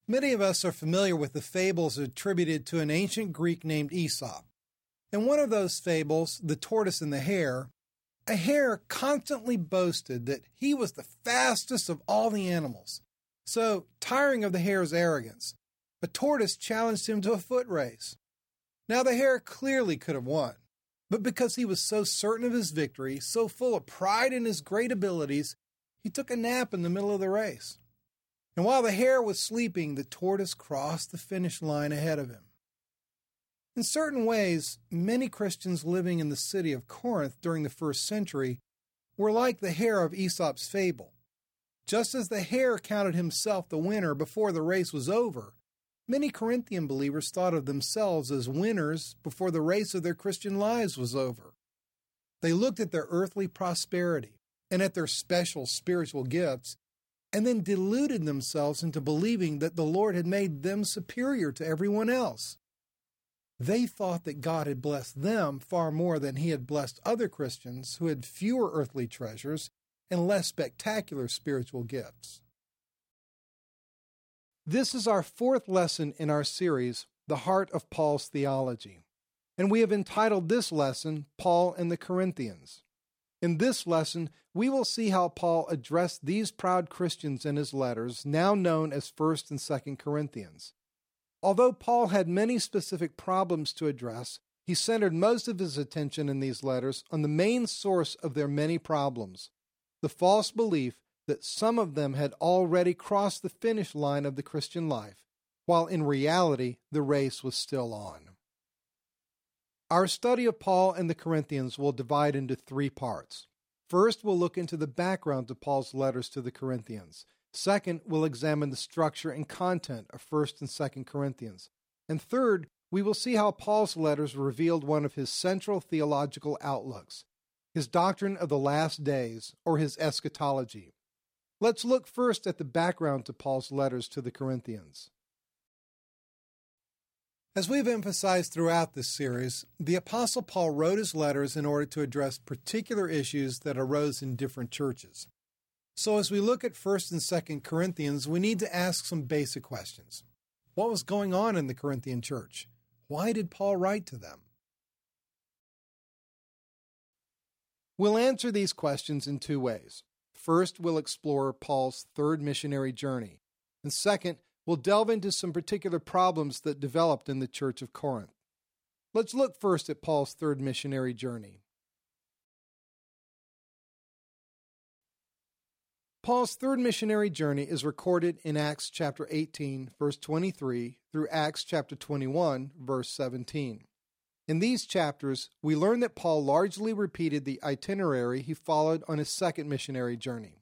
Many of us are familiar with the fables attributed to an ancient Greek named Aesop. In one of those fables, The Tortoise and the Hare, a hare constantly boasted that he was the fastest of all the animals. So, tiring of the hare's arrogance, a tortoise challenged him to a foot race. Now the hare clearly could have won, but because he was so certain of his victory, so full of pride in his great abilities, he took a nap in the middle of the race. And while the hare was sleeping, the tortoise crossed the finish line ahead of him. In certain ways, many Christians living in the city of Corinth during the first century were like the hare of Aesop's fable. Just as the hare counted himself the winner before the race was over, many Corinthian believers thought of themselves as winners before the race of their Christian lives was over. They looked at their earthly prosperity and at their special spiritual gifts, and then deluded themselves into believing that the Lord had made them superior to everyone else. They thought that God had blessed them far more than He had blessed other Christians who had fewer earthly treasures and less spectacular spiritual gifts. This is our fourth lesson in our series, The Heart of Paul's Theology, and we have entitled this lesson, Paul and the Corinthians. In this lesson, we will see how Paul addressed these proud Christians in his letters, now known as 1st and 2nd Corinthians. Although Paul had many specific problems to address, he centered most of his attention in these letters on the main source of their many problems, the false belief that some of them had already crossed the finish line of the Christian life, while in reality the race was still on. Our study of Paul and the Corinthians will divide into three parts. First, we'll look into the background to Paul's letters to the Corinthians. Second, we'll examine the structure and content of 1st and 2nd Corinthians. And third, we will see how Paul's letters revealed one of his central theological outlooks, his doctrine of the last days, or his eschatology. Let's look first at the background to Paul's letters to the Corinthians. As we've emphasized throughout this series, the Apostle Paul wrote his letters in order to address particular issues that arose in different churches. So as we look at 1st and 2nd Corinthians, we need to ask some basic questions. What was going on in the Corinthian church? Why did Paul write to them? We'll answer these questions in two ways. First, we'll explore Paul's third missionary journey. And second, we'll delve into some particular problems that developed in the church of Corinth. Let's look first at Paul's third missionary journey. Paul's third missionary journey is recorded in Acts chapter 18, verse 23, through Acts chapter 21, verse 17. In these chapters, we learn that Paul largely repeated the itinerary he followed on his second missionary journey.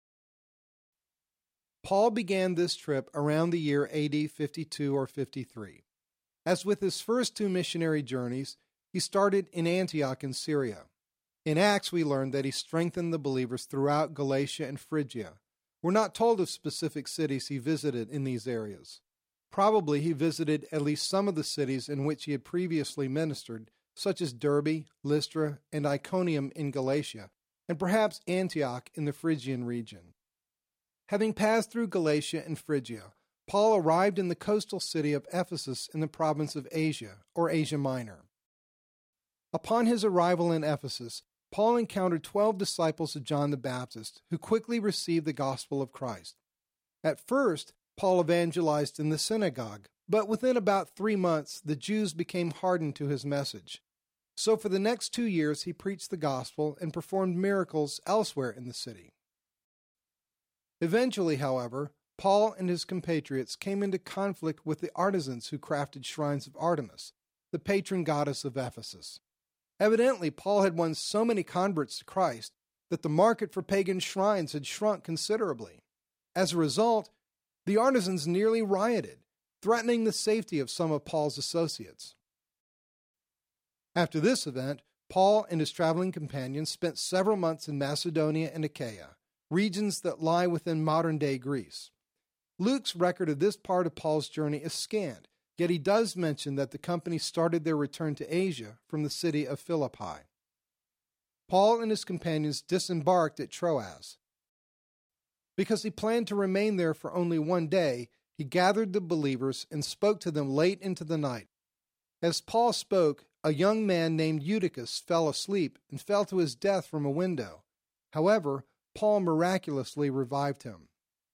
Paul began this trip around the year AD 52 or 53. As with his first two missionary journeys, he started in Antioch in Syria. In Acts, we learn that he strengthened the believers throughout Galatia and Phrygia. We're not told of specific cities he visited in these areas. Probably he visited at least some of the cities in which he had previously ministered, such as Derbe, Lystra, and Iconium in Galatia, and perhaps Antioch in the Phrygian region. Having passed through Galatia and Phrygia, Paul arrived in the coastal city of Ephesus in the province of Asia, or Asia Minor. Upon his arrival in Ephesus, Paul encountered 12 disciples of John the Baptist, who quickly received the gospel of Christ. At first, Paul evangelized in the synagogue, but within about 3 months, the Jews became hardened to his message. So for the next 2 years, he preached the gospel and performed miracles elsewhere in the city. Eventually, however, Paul and his compatriots came into conflict with the artisans who crafted shrines of Artemis, the patron goddess of Ephesus. Evidently, Paul had won so many converts to Christ that the market for pagan shrines had shrunk considerably. As a result, the artisans nearly rioted, threatening the safety of some of Paul's associates. After this event, Paul and his traveling companions spent several months in Macedonia and Achaia, regions that lie within modern-day Greece. Luke's record of this part of Paul's journey is scant, yet he does mention that the company started their return to Asia from the city of Philippi. Paul and his companions disembarked at Troas. Because he planned to remain there for only 1 day, he gathered the believers and spoke to them late into the night. As Paul spoke, a young man named Eutychus fell asleep and fell to his death from a window. However, Paul miraculously revived him.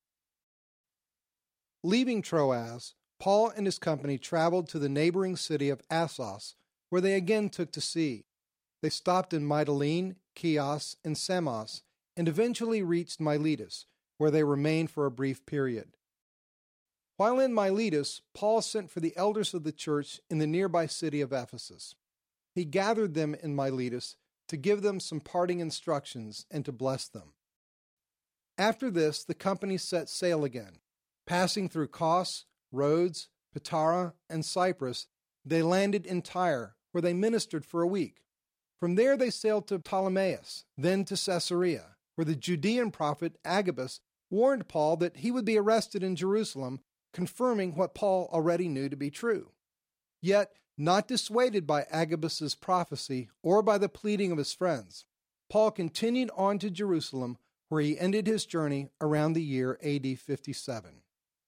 Leaving Troas, Paul and his company traveled to the neighboring city of Assos, where they again took to sea. They stopped in Mytilene, Chios, and Samos, and eventually reached Miletus, where they remained for a brief period. While in Miletus, Paul sent for the elders of the church in the nearby city of Ephesus. He gathered them in Miletus to give them some parting instructions and to bless them. After this, the company set sail again. Passing through Kos, Rhodes, Patara, and Cyprus, they landed in Tyre, where they ministered for a week. From there they sailed to Ptolemais, then to Caesarea, where the Judean prophet Agabus warned Paul that he would be arrested in Jerusalem, confirming what Paul already knew to be true. Yet, not dissuaded by Agabus's prophecy or by the pleading of his friends, Paul continued on to Jerusalem, where he ended his journey around the year AD 57.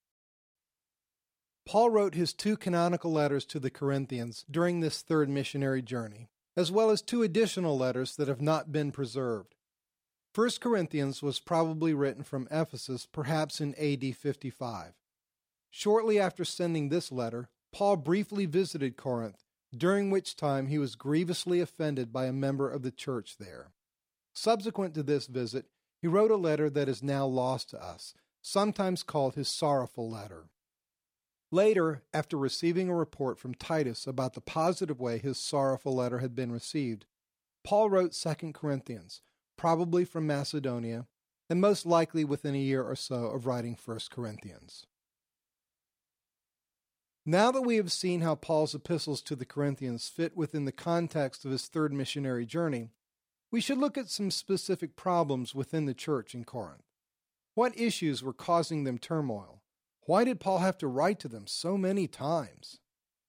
Paul wrote his 2 canonical letters to the Corinthians during this third missionary journey, as well as 2 additional letters that have not been preserved. 1 Corinthians was probably written from Ephesus, perhaps in AD 55. Shortly after sending this letter, Paul briefly visited Corinth, during which time he was grievously offended by a member of the church there. Subsequent to this visit, he wrote a letter that is now lost to us, sometimes called his sorrowful letter. Later, after receiving a report from Titus about the positive way his sorrowful letter had been received, Paul wrote 2 Corinthians, probably from Macedonia, and most likely within a year or so of writing 1 Corinthians. Now that we have seen how Paul's epistles to the Corinthians fit within the context of his third missionary journey, we should look at some specific problems within the church in Corinth. What issues were causing them turmoil? Why did Paul have to write to them so many times?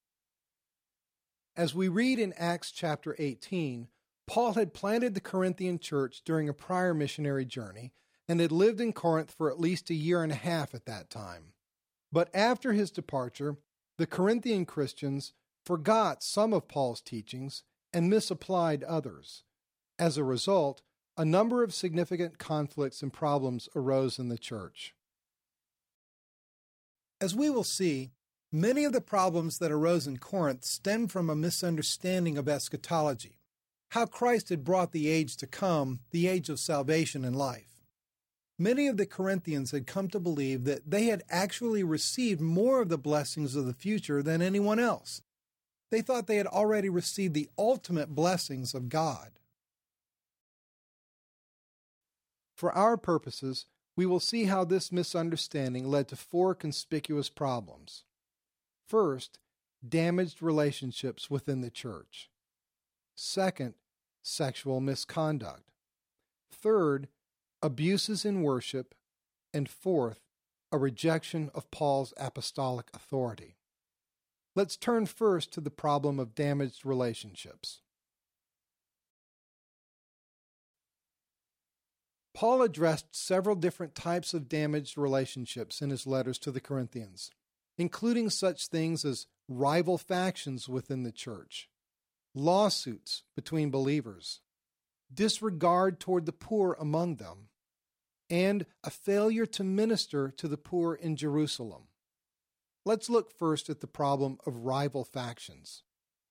As we read in Acts chapter 18, Paul had planted the Corinthian church during a prior missionary journey and had lived in Corinth for at least a year and a half at that time. But after his departure, the Corinthian Christians forgot some of Paul's teachings and misapplied others. As a result, a number of significant conflicts and problems arose in the church. As we will see, many of the problems that arose in Corinth stemmed from a misunderstanding of eschatology, how Christ had brought the age to come, the age of salvation and life. Many of the Corinthians had come to believe that they had actually received more of the blessings of the future than anyone else. They thought they had already received the ultimate blessings of God. For our purposes, we will see how this misunderstanding led to 4 conspicuous problems. First, damaged relationships within the church. Second, sexual misconduct. Third, abuses in worship. And fourth, a rejection of Paul's apostolic authority. Let's turn first to the problem of damaged relationships. Paul addressed several different types of damaged relationships in his letters to the Corinthians, including such things as rival factions within the church, lawsuits between believers, disregard toward the poor among them, and a failure to minister to the poor in Jerusalem. Let's look first at the problem of rival factions.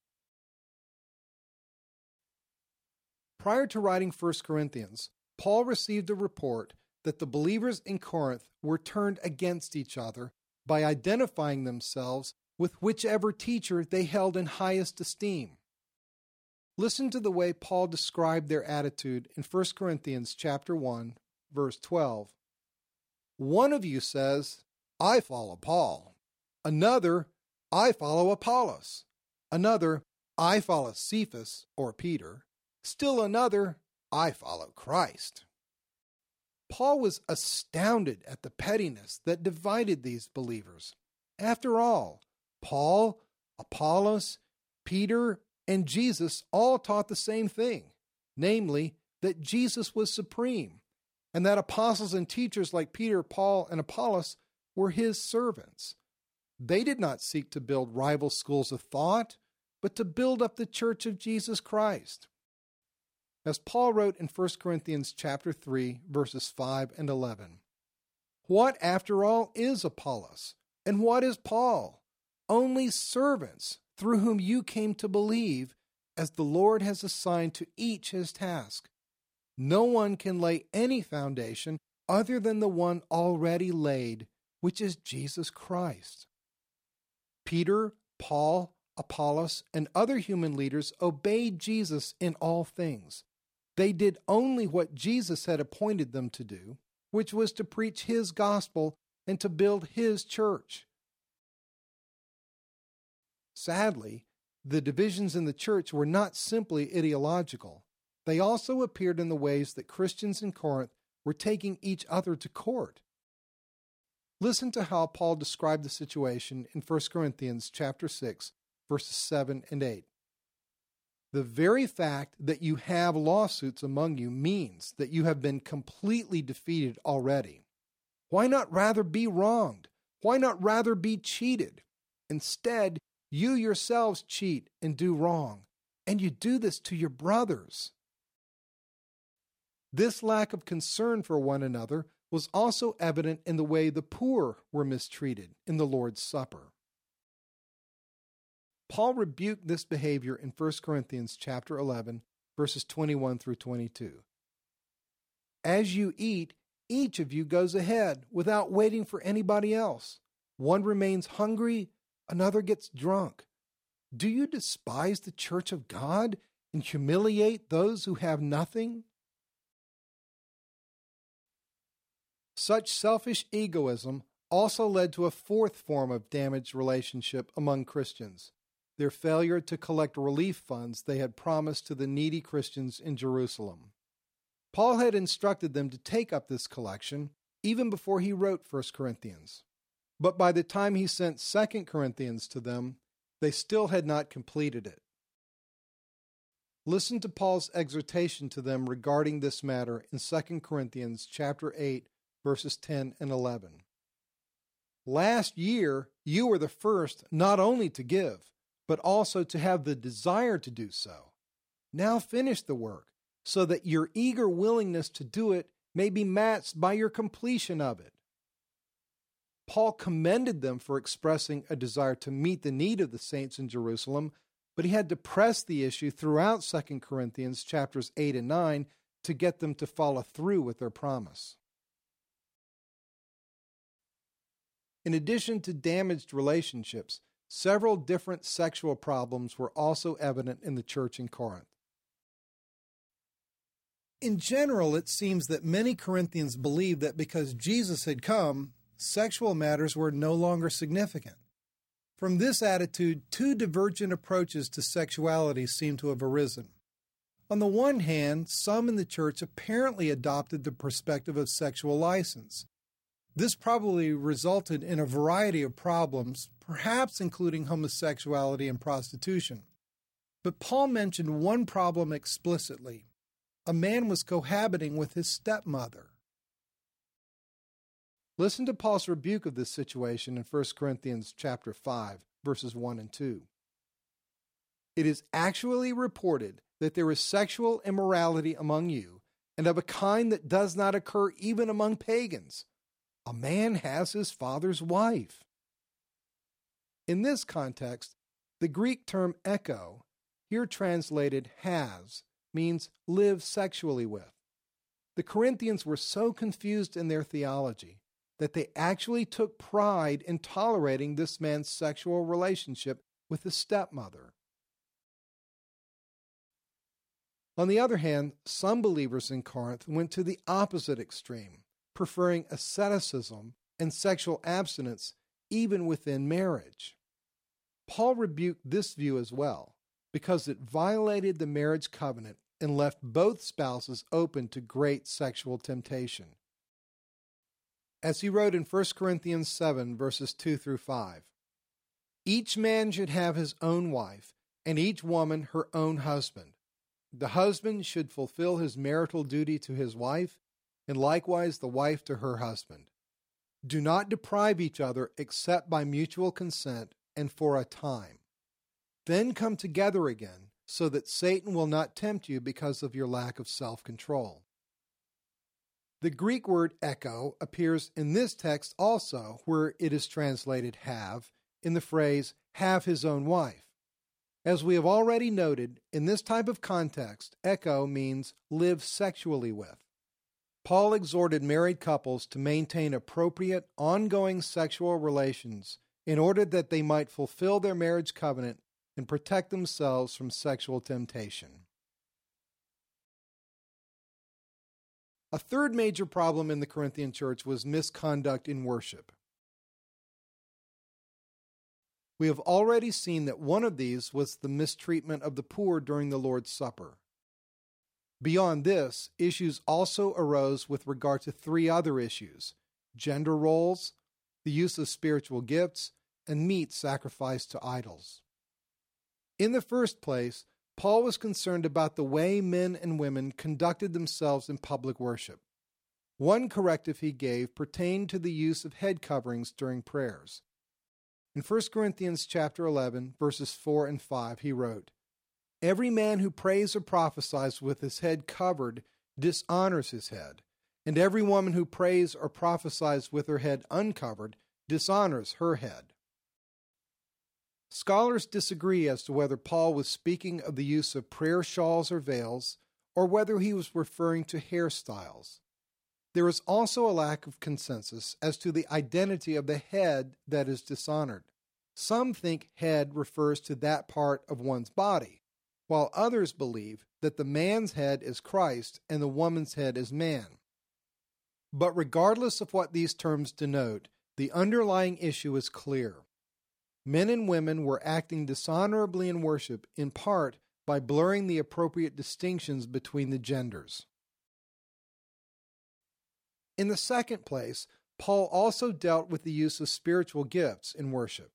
Prior to writing 1 Corinthians, Paul received a report that the believers in Corinth were turned against each other by identifying themselves with whichever teacher they held in highest esteem. Listen to the way Paul described their attitude in 1 Corinthians chapter 1, verse 12. One of you says, I follow Paul. Another, I follow Apollos. Another, I follow Cephas or Peter. Still another, I follow Christ. Paul was astounded at the pettiness that divided these believers. After all, Paul, Apollos, Peter, and Jesus all taught the same thing, namely that Jesus was supreme, and that apostles and teachers like Peter, Paul, and Apollos were his servants. They did not seek to build rival schools of thought, but to build up the church of Jesus Christ. As Paul wrote in 1 Corinthians chapter 3, verses 5 and 11, "What, after all, is Apollos? And what is Paul? Only servants through whom you came to believe, as the Lord has assigned to each his task. No one can lay any foundation other than the one already laid, which is Jesus Christ." Peter, Paul, Apollos, and other human leaders obeyed Jesus in all things. They did only what Jesus had appointed them to do, which was to preach his gospel and to build his church. Sadly, the divisions in the church were not simply ideological. They also appeared in the ways that Christians in Corinth were taking each other to court. Listen to how Paul described the situation in 1 Corinthians chapter 6, verses 7 and 8. "The very fact that you have lawsuits among you means that you have been completely defeated already. Why not rather be wronged? Why not rather be cheated? Instead, you yourselves cheat and do wrong, and you do this to your brothers." This lack of concern for one another was also evident in the way the poor were mistreated in the Lord's Supper. Paul rebuked this behavior in 1 Corinthians chapter 11, verses 21 through 22. "As you eat, each of you goes ahead without waiting for anybody else. One remains hungry, another gets drunk. Do you despise the church of God and humiliate those who have nothing?" Such selfish egoism also led to a fourth form of damaged relationship among Christians: their failure to collect relief funds they had promised to the needy Christians in Jerusalem. Paul had instructed them to take up this collection even before he wrote 1 Corinthians. But by the time he sent 2 Corinthians to them, they still had not completed it. Listen to Paul's exhortation to them regarding this matter in 2 Corinthians chapter 8, verses 10 and 11. "Last year you were the first not only to give, but also to have the desire to do so. Now finish the work, so that your eager willingness to do it may be matched by your completion of it." Paul commended them for expressing a desire to meet the need of the saints in Jerusalem, but he had to press the issue throughout 2 Corinthians chapters 8 and 9 to get them to follow through with their promise. In addition to damaged relationships, several different sexual problems were also evident in the church in Corinth. In general, it seems that many Corinthians believed that because Jesus had come, sexual matters were no longer significant. From this attitude, two divergent approaches to sexuality seem to have arisen. On the one hand, some in the church apparently adopted the perspective of sexual license. This probably resulted in a variety of problems, perhaps including homosexuality and prostitution. But Paul mentioned one problem explicitly. A man was cohabiting with his stepmother. Listen to Paul's rebuke of this situation in 1 Corinthians chapter 5, verses 1 and 2. "It is actually reported that there is sexual immorality among you, and of a kind that does not occur even among pagans. A man has his father's wife." In this context, the Greek term echo, here translated has, means live sexually with. The Corinthians were so confused in their theology that they actually took pride in tolerating this man's sexual relationship with his stepmother. On the other hand, some believers in Corinth went to the opposite extreme, preferring asceticism and sexual abstinence even within marriage. Paul rebuked this view as well, because it violated the marriage covenant and left both spouses open to great sexual temptation. As he wrote in 1 Corinthians 7, verses 2 through 5, "Each man should have his own wife, and each woman her own husband. The husband should fulfill his marital duty to his wife, and likewise the wife to her husband. Do not deprive each other except by mutual consent and for a time. Then come together again, so that Satan will not tempt you because of your lack of self-control. The Greek word echo appears in this text also, where it is translated have, in the phrase have his own wife. As we have already noted, in this type of context, echo means live sexually with. Paul exhorted married couples to maintain appropriate, ongoing sexual relations in order that they might fulfill their marriage covenant and protect themselves from sexual temptation. A third major problem in the Corinthian church was misconduct in worship. We have already seen that one of these was the mistreatment of the poor during the Lord's Supper. Beyond this, issues also arose with regard to three other issues: gender roles, the use of spiritual gifts, and meat sacrificed to idols. In the first place, Paul was concerned about the way men and women conducted themselves in public worship. One corrective he gave pertained to the use of head coverings during prayers. In 1 Corinthians chapter 11, verses 4 and 5, he wrote, "Every man who prays or prophesies with his head covered dishonors his head, and every woman who prays or prophesies with her head uncovered dishonors her head." Scholars disagree as to whether Paul was speaking of the use of prayer shawls or veils, or whether he was referring to hairstyles. There is also a lack of consensus as to the identity of the head that is dishonored. Some think head refers to that part of one's body, while others believe that the man's head is Christ and the woman's head is man. But regardless of what these terms denote, the underlying issue is clear. Men and women were acting dishonorably in worship, in part by blurring the appropriate distinctions between the genders. In the second place, Paul also dealt with the use of spiritual gifts in worship.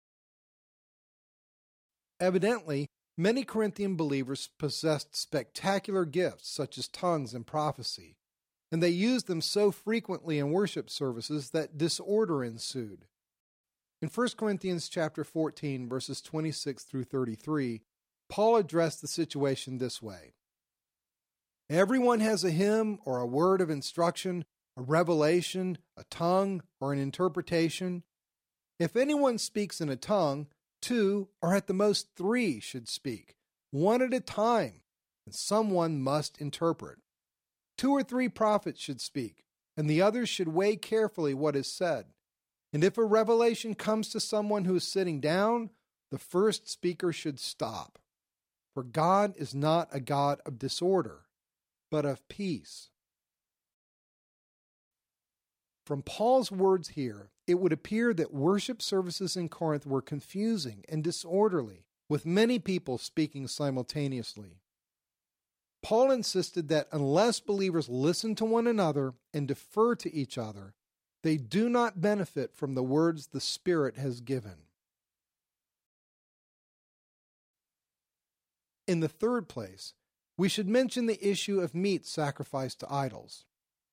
Evidently, many Corinthian believers possessed spectacular gifts such as tongues and prophecy, and they used them so frequently in worship services that disorder ensued. In 1 Corinthians chapter 14, verses 26 through 33, Paul addressed the situation this way: "Everyone has a hymn or a word of instruction, a revelation, a tongue, or an interpretation. If anyone speaks in a tongue, 2 or at the most 3 should speak, one at a time, and someone must interpret. 2 or 3 prophets should speak, and the others should weigh carefully what is said. And if a revelation comes to someone who is sitting down, the first speaker should stop. For God is not a God of disorder, but of peace." From Paul's words here, it would appear that worship services in Corinth were confusing and disorderly, with many people speaking simultaneously. Paul insisted that unless believers listen to one another and defer to each other, they do not benefit from the words the Spirit has given. In the third place, we should mention the issue of meat sacrificed to idols.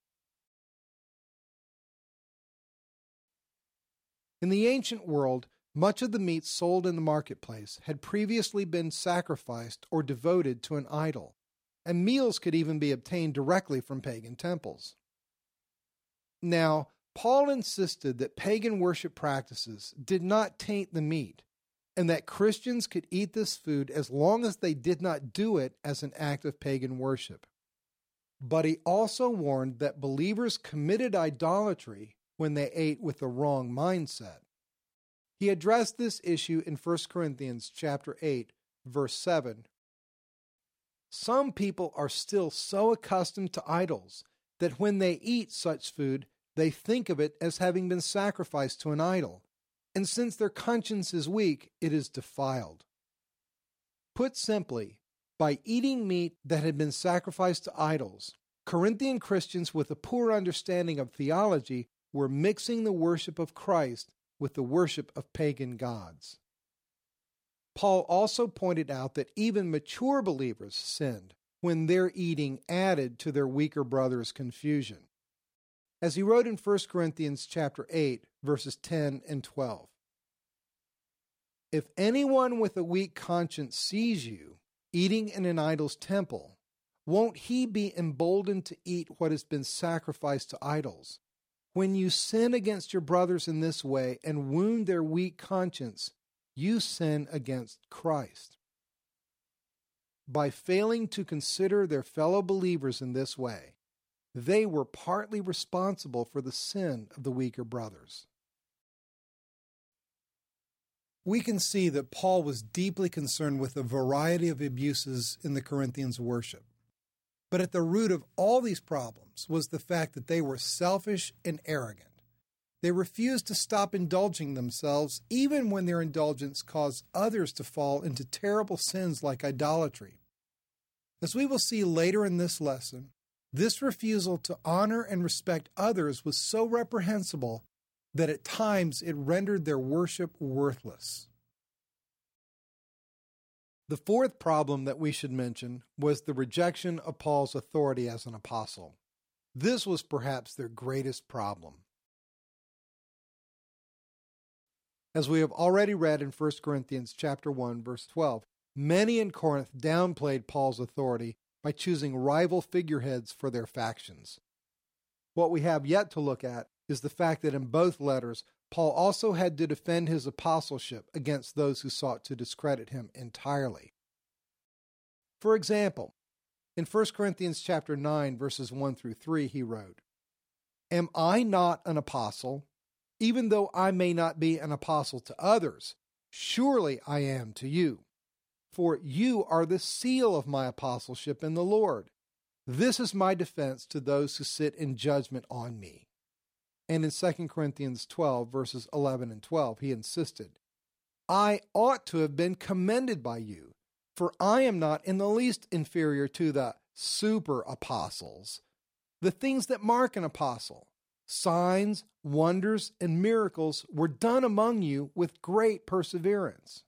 In the ancient world, much of the meat sold in the marketplace had previously been sacrificed or devoted to an idol, and meals could even be obtained directly from pagan temples. Now, Paul insisted that pagan worship practices did not taint the meat, and that Christians could eat this food as long as they did not do it as an act of pagan worship. But he also warned that believers committed idolatry when they ate with the wrong mindset. He addressed this issue in 1 Corinthians chapter 8, verse 7. "Some people are still so accustomed to idols that when they eat such food, they think of it as having been sacrificed to an idol, and since their conscience is weak, it is defiled." Put simply, by eating meat that had been sacrificed to idols, Corinthian Christians with a poor understanding of theology were mixing the worship of Christ with the worship of pagan gods. Paul also pointed out that even mature believers sinned when their eating added to their weaker brothers' confusion. as he wrote in 1 Corinthians chapter 8, verses 10 and 12. If anyone with a weak conscience sees you eating in an idol's temple, won't he be emboldened to eat what has been sacrificed to idols? When you sin against your brothers in this way and wound their weak conscience, you sin against Christ. By failing to consider their fellow believers in this way, they were partly responsible for the sin of the weaker brothers. We can see that Paul was deeply concerned with a variety of abuses in the Corinthians' worship. But at the root of all these problems was the fact that they were selfish and arrogant. They refused to stop indulging themselves even when their indulgence caused others to fall into terrible sins like idolatry. As we will see later in this lesson, this refusal to honor and respect others was so reprehensible that at times it rendered their worship worthless. The fourth problem that we should mention was the rejection of Paul's authority as an apostle. This was perhaps their greatest problem. As we have already read in 1 Corinthians chapter 1, verse 12, many in Corinth downplayed Paul's authority by choosing rival figureheads for their factions. What we have yet to look at is the fact that in both letters, Paul also had to defend his apostleship against those who sought to discredit him entirely. For example, in 1 Corinthians chapter 9, verses 1 through 3, he wrote, "Am I not an apostle? Even though I may not be an apostle to others, surely I am to you. For you are the seal of my apostleship in the Lord. This is my defense to those who sit in judgment on me." And in 2 Corinthians 12, verses 11 and 12, he insisted, "I ought to have been commended by you, for I am not in the least inferior to the super apostles, the things that mark an apostle. Signs, wonders, and miracles were done among you with great perseverance."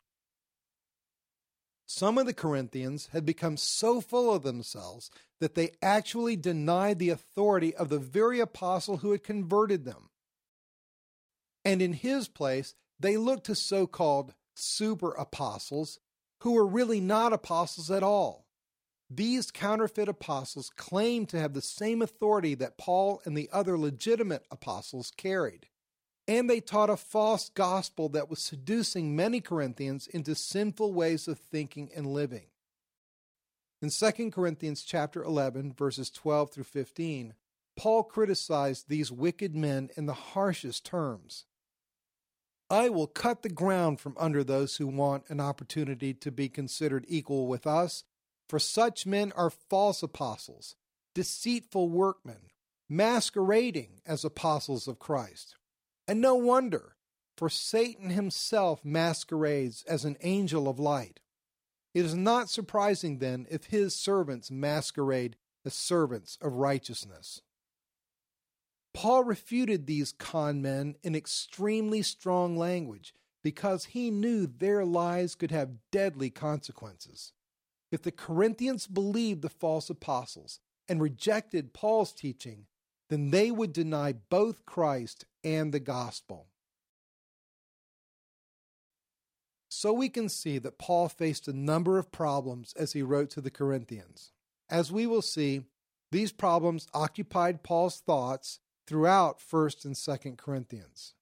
Some of the Corinthians had become so full of themselves that they actually denied the authority of the very apostle who had converted them. And in his place, they looked to so-called super apostles who were really not apostles at all. These counterfeit apostles claimed to have the same authority that Paul and the other legitimate apostles carried. And they taught a false gospel that was seducing many Corinthians into sinful ways of thinking and living. In 2 Corinthians chapter 11, verses 12 through 15, Paul criticized these wicked men in the harshest terms. "I will cut the ground from under those who want an opportunity to be considered equal with us, for such men are false apostles, deceitful workmen, masquerading as apostles of Christ. And no wonder, for Satan himself masquerades as an angel of light. It is not surprising then if his servants masquerade as servants of righteousness." Paul refuted these con men in extremely strong language because he knew their lies could have deadly consequences. If the Corinthians believed the false apostles and rejected Paul's teaching, then they would deny both Christ and the gospel. So we can see that Paul faced a number of problems as he wrote to the Corinthians. As we will see, these problems occupied Paul's thoughts throughout 1 and 2 Corinthians.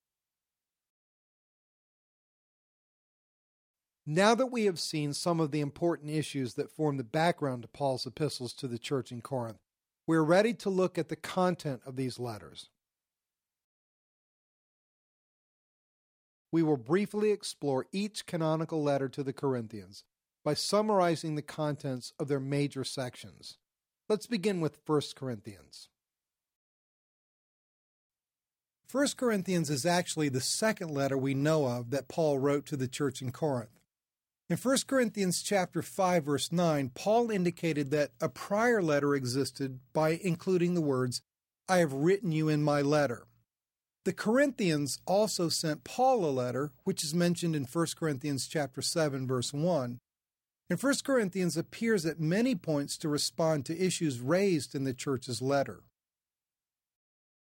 Now that we have seen some of the important issues that form the background to Paul's epistles to the church in Corinth, we are ready to look at the content of these letters. We will briefly explore each canonical letter to the Corinthians by summarizing the contents of their major sections. Let's begin with 1 Corinthians. 1 Corinthians is actually the second letter we know of that Paul wrote to the church in Corinth. In 1 Corinthians chapter 5, verse 9, Paul indicated that a prior letter existed by including the words, "I have written you in my letter." The Corinthians also sent Paul a letter, which is mentioned in 1 Corinthians chapter 7, verse 1. And 1 Corinthians appears at many points to respond to issues raised in the church's letter.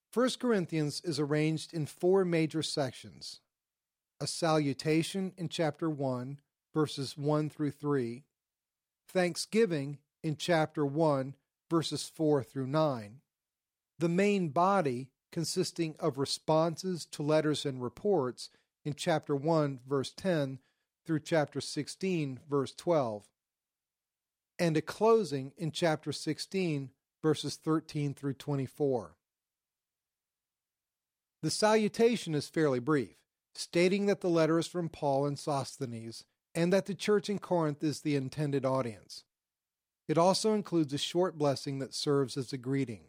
1 Corinthians is arranged in 4 major sections: a salutation in chapter 1, verses 1 through 3, thanksgiving in chapter 1, verses 4 through 9, the main body consisting of responses to letters and reports in chapter 1, verse 10 through chapter 16, verse 12, and a closing in chapter 16, verses 13 through 24. The salutation is fairly brief, stating that the letter is from Paul and Sosthenes, and that the church in Corinth is the intended audience. It also includes a short blessing that serves as a greeting.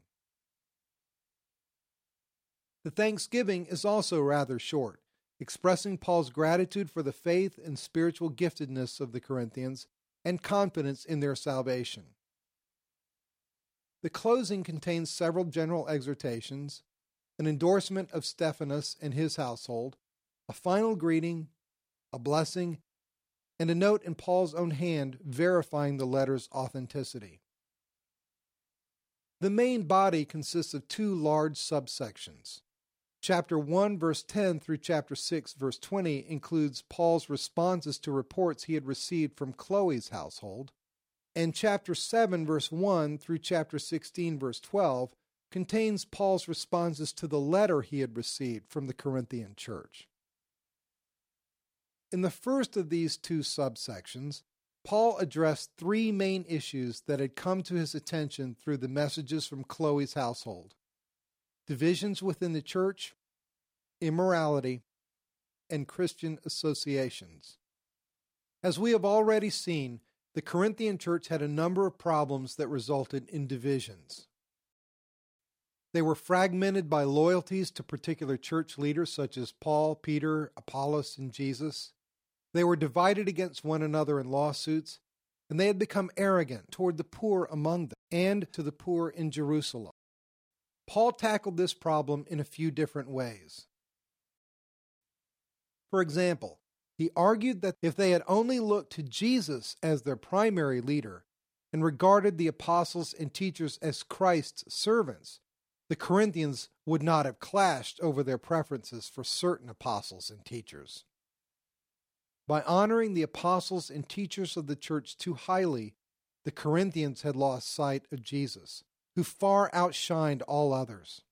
The thanksgiving is also rather short, expressing Paul's gratitude for the faith and spiritual giftedness of the Corinthians and confidence in their salvation. The closing contains several general exhortations, an endorsement of Stephanas and his household, a final greeting, a blessing, and a note in Paul's own hand verifying the letter's authenticity. The main body consists of 2 large subsections. Chapter 1, verse 10 through chapter 6, verse 20 includes Paul's responses to reports he had received from Chloe's household, and chapter 7, verse 1 through chapter 16, verse 12 contains Paul's responses to the letter he had received from the Corinthian church. In the first of these 2 subsections, Paul addressed 3 main issues that had come to his attention through the messages from Chloe's household: divisions within the church, immorality, and Christian associations. As we have already seen, the Corinthian church had a number of problems that resulted in divisions. They were fragmented by loyalties to particular church leaders such as Paul, Peter, Apollos, and Jesus. They were divided against one another in lawsuits, and they had become arrogant toward the poor among them and to the poor in Jerusalem. Paul tackled this problem in a few different ways. For example, he argued that if they had only looked to Jesus as their primary leader and regarded the apostles and teachers as Christ's servants, the Corinthians would not have clashed over their preferences for certain apostles and teachers. By honoring the apostles and teachers of the church too highly, the Corinthians had lost sight of Jesus, who far outshined all others.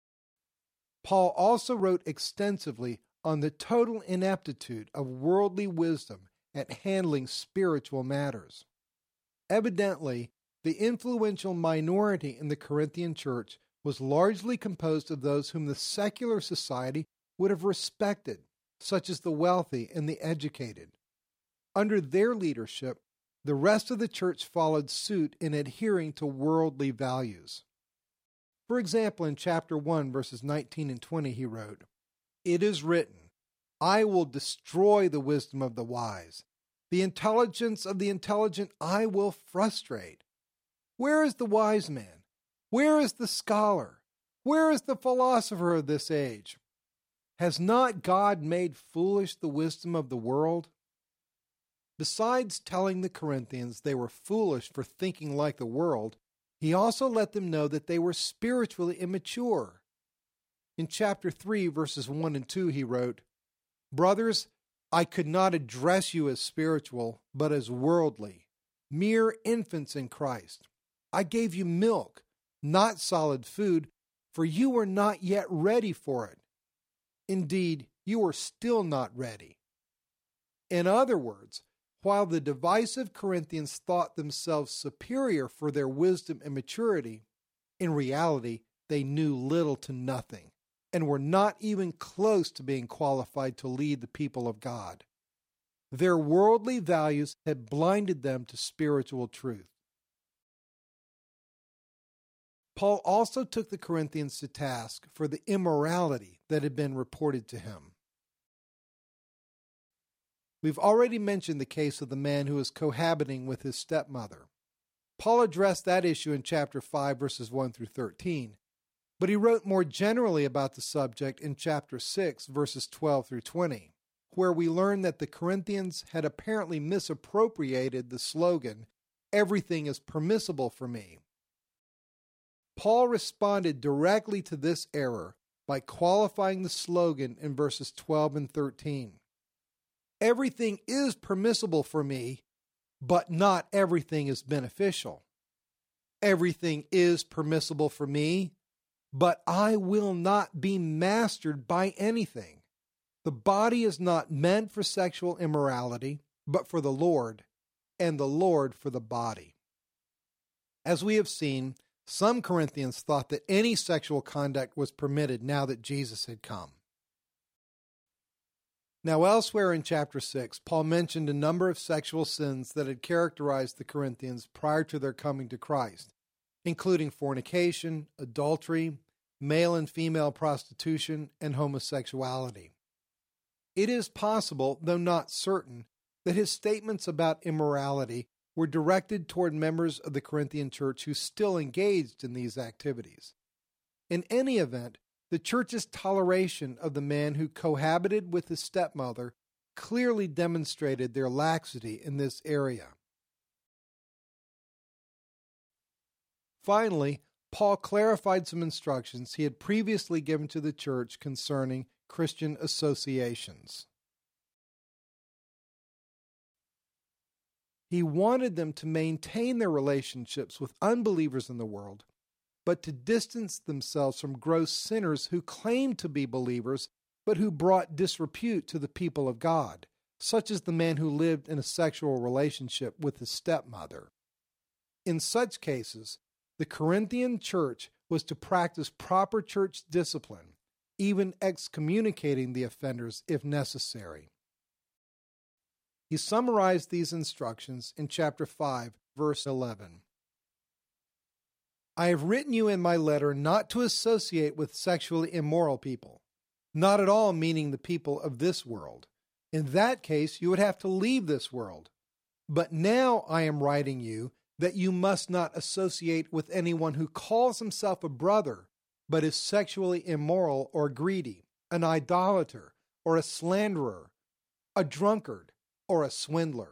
Paul also wrote extensively on the total ineptitude of worldly wisdom at handling spiritual matters. Evidently, the influential minority in the Corinthian church was largely composed of those whom the secular society would have respected, such as the wealthy and the educated. Under their leadership, the rest of the church followed suit in adhering to worldly values. For example, in chapter 1, verses 19 and 20, he wrote, "It is written, I will destroy the wisdom of the wise. The intelligence of the intelligent I will frustrate. Where is the wise man? Where is the scholar? Where is the philosopher of this age? Has not God made foolish the wisdom of the world?" Besides telling the Corinthians they were foolish for thinking like the world, he also let them know that they were spiritually immature. In chapter 3, verses 1 and 2, he wrote, "Brothers, I could not address you as spiritual, but as worldly, mere infants in Christ. I gave you milk, not solid food, for you were not yet ready for it. Indeed, you are still not ready." In other words, while the divisive Corinthians thought themselves superior for their wisdom and maturity, in reality they knew little to nothing and were not even close to being qualified to lead the people of God. Their worldly values had blinded them to spiritual truth. Paul also took the Corinthians to task for the immorality that had been reported to him. We've already mentioned the case of the man who was cohabiting with his stepmother. Paul addressed that issue in chapter 5, verses 1 through 13, but he wrote more generally about the subject in chapter 6, verses 12 through 20, where we learn that the Corinthians had apparently misappropriated the slogan, "Everything is permissible for me." Paul responded directly to this error by qualifying the slogan in verses 12 and 13. Everything is permissible for me, but not everything is beneficial. Everything is permissible for me, but I will not be mastered by anything. The body is not meant for sexual immorality, but for the Lord, and the Lord for the body. As we have seen, some Corinthians thought that any sexual conduct was permitted now that Jesus had come. Now, elsewhere in chapter 6, Paul mentioned a number of sexual sins that had characterized the Corinthians prior to their coming to Christ, including fornication, adultery, male and female prostitution, and homosexuality. It is possible, though not certain, that his statements about immorality were directed toward members of the Corinthian church who still engaged in these activities. In any event, the church's toleration of the man who cohabited with his stepmother clearly demonstrated their laxity in this area. Finally, Paul clarified some instructions he had previously given to the church concerning Christian associations. He wanted them to maintain their relationships with unbelievers in the world, but to distance themselves from gross sinners who claimed to be believers, but who brought disrepute to the people of God, such as the man who lived in a sexual relationship with his stepmother. In such cases, the Corinthian church was to practice proper church discipline, even excommunicating the offenders if necessary. He summarized these instructions in chapter 5, verse 11. I have written you in my letter not to associate with sexually immoral people, not at all meaning the people of this world. In that case, you would have to leave this world. But now I am writing you that you must not associate with anyone who calls himself a brother, but is sexually immoral or greedy, an idolater, or a slanderer, a drunkard, or a swindler.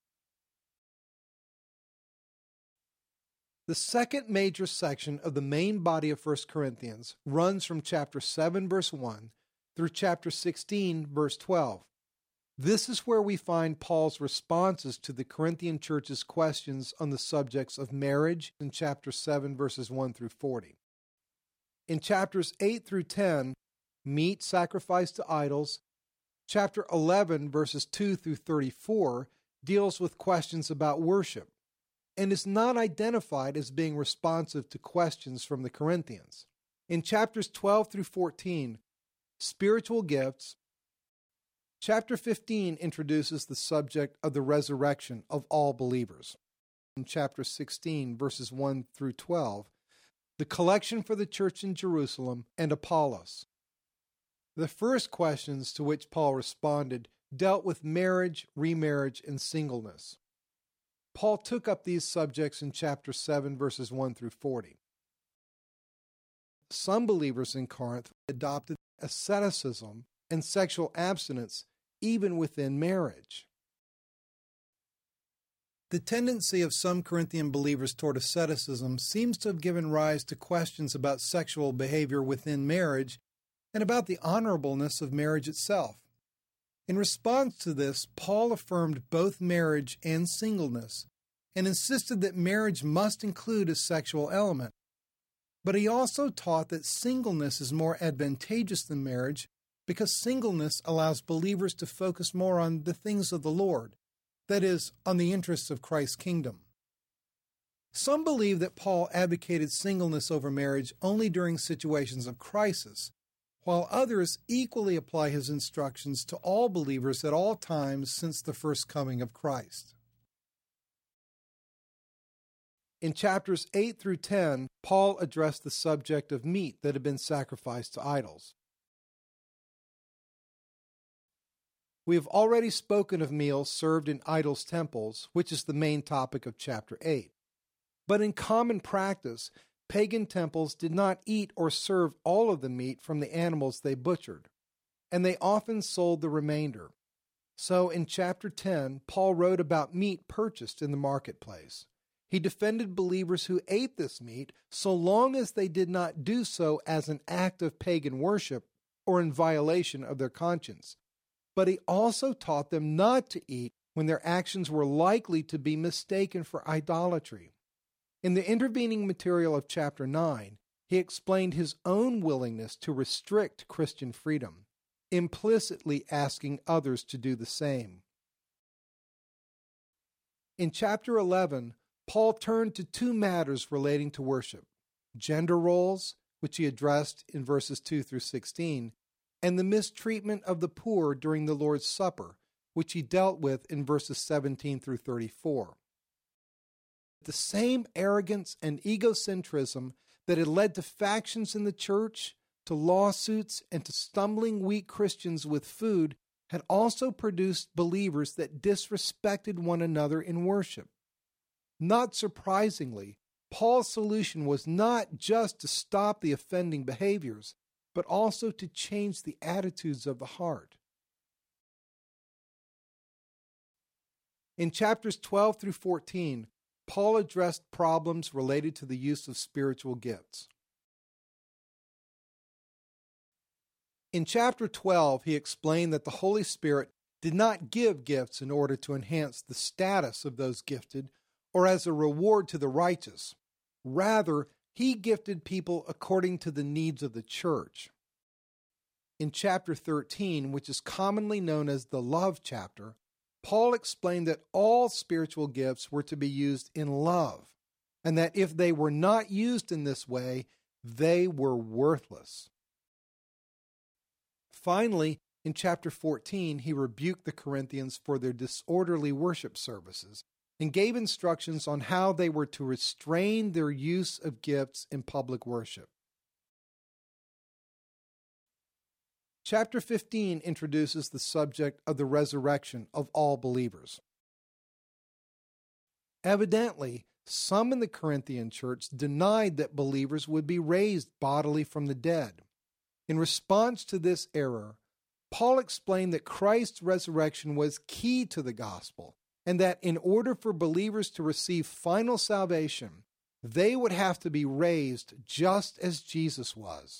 The second major section of the main body of 1 Corinthians runs from chapter 7, verse 1 through chapter 16, verse 12. This is where we find Paul's responses to the Corinthian church's questions on the subjects of marriage in chapter 7, verses 1 through 40. In chapters 8 through 10, meat sacrificed to idols. Chapter 11, verses 2 through 34, deals with questions about worship, and is not identified as being responsive to questions from the Corinthians. In chapters 12 through 14, spiritual gifts. Chapter 15 introduces the subject of the resurrection of all believers. In chapter 16, verses 1 through 12, the collection for the church in Jerusalem and Apollos. The first questions to which Paul responded dealt with marriage, remarriage, and singleness. Paul took up these subjects in chapter 7, verses 1 through 40. Some believers in Corinth adopted asceticism and sexual abstinence even within marriage. The tendency of some Corinthian believers toward asceticism seems to have given rise to questions about sexual behavior within marriage and about the honorableness of marriage itself. In response to this, Paul affirmed both marriage and singleness and insisted that marriage must include a sexual element. But he also taught that singleness is more advantageous than marriage because singleness allows believers to focus more on the things of the Lord, that is, on the interests of Christ's kingdom. Some believe that Paul advocated singleness over marriage only during situations of crisis, while others equally apply his instructions to all believers at all times since the first coming of Christ. In chapters 8 through 10, Paul addressed the subject of meat that had been sacrificed to idols. We have already spoken of meals served in idols' temples, which is the main topic of chapter 8. But in common practice, pagan temples did not eat or serve all of the meat from the animals they butchered, and they often sold the remainder. So in chapter 10, Paul wrote about meat purchased in the marketplace. He defended believers who ate this meat so long as they did not do so as an act of pagan worship or in violation of their conscience. But he also taught them not to eat when their actions were likely to be mistaken for idolatry. In the intervening material of chapter 9, he explained his own willingness to restrict Christian freedom, implicitly asking others to do the same. In chapter 11, Paul turned to two matters relating to worship: gender roles, which he addressed in verses 2 through 16, and the mistreatment of the poor during the Lord's Supper, which he dealt with in verses 17 through 34. The same arrogance and egocentrism that had led to factions in the church, to lawsuits, and to stumbling weak Christians with food had also produced believers that disrespected one another in worship. Not surprisingly, Paul's solution was not just to stop the offending behaviors, but also to change the attitudes of the heart. In chapters 12 through 14, Paul addressed problems related to the use of spiritual gifts. In chapter 12, he explained that the Holy Spirit did not give gifts in order to enhance the status of those gifted or as a reward to the righteous. Rather, he gifted people according to the needs of the church. In chapter 13, which is commonly known as the love chapter, Paul explained that all spiritual gifts were to be used in love, and that if they were not used in this way, they were worthless. Finally, in chapter 14, he rebuked the Corinthians for their disorderly worship services and gave instructions on how they were to restrain their use of gifts in public worship. Chapter 15 introduces the subject of the resurrection of all believers. Evidently, some in the Corinthian church denied that believers would be raised bodily from the dead. In response to this error, Paul explained that Christ's resurrection was key to the gospel, and that in order for believers to receive final salvation, they would have to be raised just as Jesus was.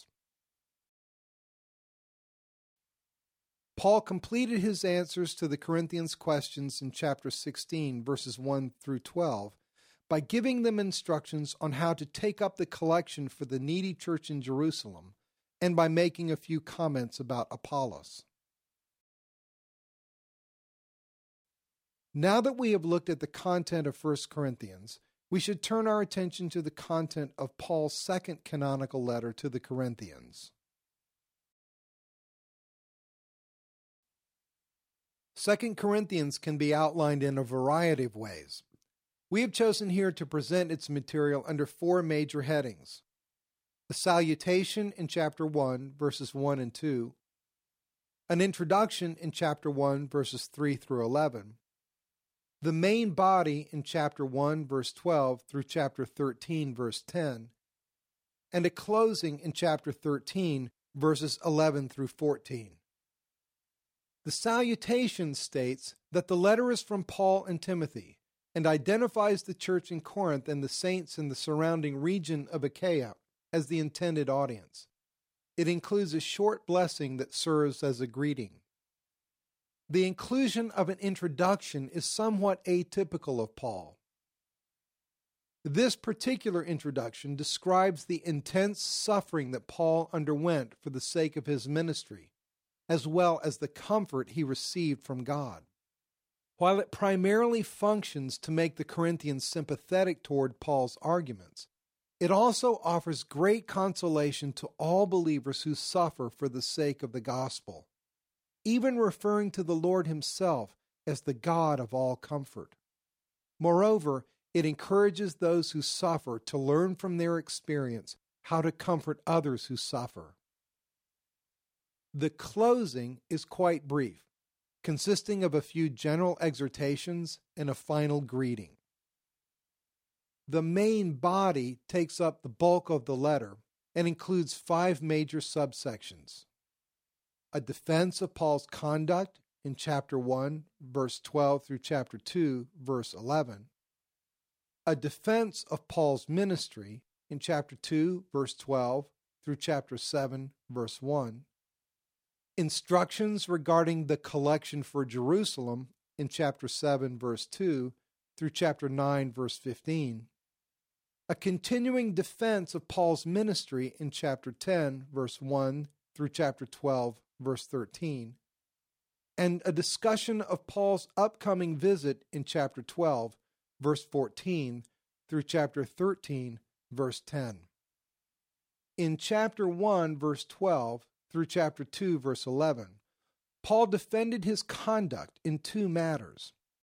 Paul completed his answers to the Corinthians' questions in chapter 16, verses 1 through 12, by giving them instructions on how to take up the collection for the needy church in Jerusalem, and by making a few comments about Apollos. Now that we have looked at the content of 1 Corinthians, we should turn our attention to the content of Paul's second canonical letter to the Corinthians. 2 Corinthians can be outlined in a variety of ways. We have chosen here to present its material under four major headings: the salutation in chapter 1, verses 1 and 2, an introduction in chapter 1, verses 3 through 11, the main body in chapter 1, verse 12 through chapter 13, verse 10, and a closing in chapter 13, verses 11 through 14. The salutation states that the letter is from Paul and Timothy and identifies the church in Corinth and the saints in the surrounding region of Achaia as the intended audience. It includes a short blessing that serves as a greeting. The inclusion of an introduction is somewhat atypical of Paul. This particular introduction describes the intense suffering that Paul underwent for the sake of his ministry, as well as the comfort he received from God. While it primarily functions to make the Corinthians sympathetic toward Paul's arguments, it also offers great consolation to all believers who suffer for the sake of the gospel, even referring to the Lord himself as the God of all comfort. Moreover, it encourages those who suffer to learn from their experience how to comfort others who suffer. The closing is quite brief, consisting of a few general exhortations and a final greeting. The main body takes up the bulk of the letter and includes 5 major subsections: a defense of Paul's conduct in chapter 1, verse 12 through chapter 2, verse 11, a defense of Paul's ministry in chapter 2, verse 12 through chapter 7, verse 1, instructions regarding the collection for Jerusalem in chapter 7, verse 2 through chapter 9, verse 15, a continuing defense of Paul's ministry in chapter 10, verse 1 through chapter 12, verse 13, and a discussion of Paul's upcoming visit in chapter 12, verse 14 through chapter 13, verse 10. In chapter 1, verse 12 through chapter 2, verse 11, Paul defended his conduct in two matters.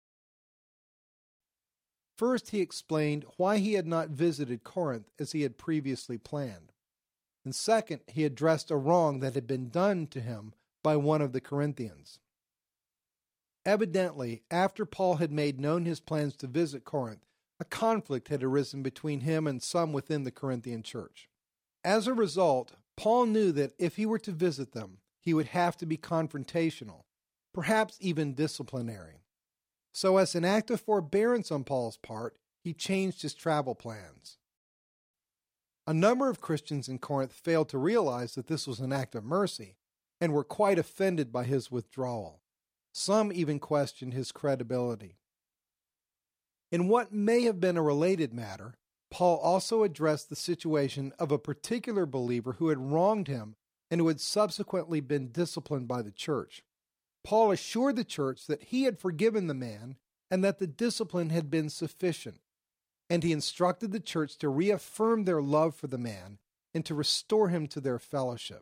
First, he explained why he had not visited Corinth as he had previously planned. And second, he addressed a wrong that had been done to him by one of the Corinthians. Evidently, after Paul had made known his plans to visit Corinth, a conflict had arisen between him and some within the Corinthian church. As a result, Paul knew that if he were to visit them, he would have to be confrontational, perhaps even disciplinary. So as an act of forbearance on Paul's part, he changed his travel plans. A number of Christians in Corinth failed to realize that this was an act of mercy and were quite offended by his withdrawal. Some even questioned his credibility. In what may have been a related matter, Paul also addressed the situation of a particular believer who had wronged him and who had subsequently been disciplined by the church. Paul assured the church that he had forgiven the man and that the discipline had been sufficient, and he instructed the church to reaffirm their love for the man and to restore him to their fellowship.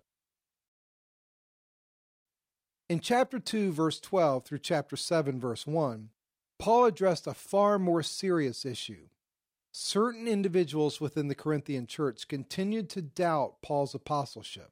In chapter 2, verse 12 through chapter 7, verse 1, Paul addressed a far more serious issue. Certain individuals within the Corinthian church continued to doubt Paul's apostleship.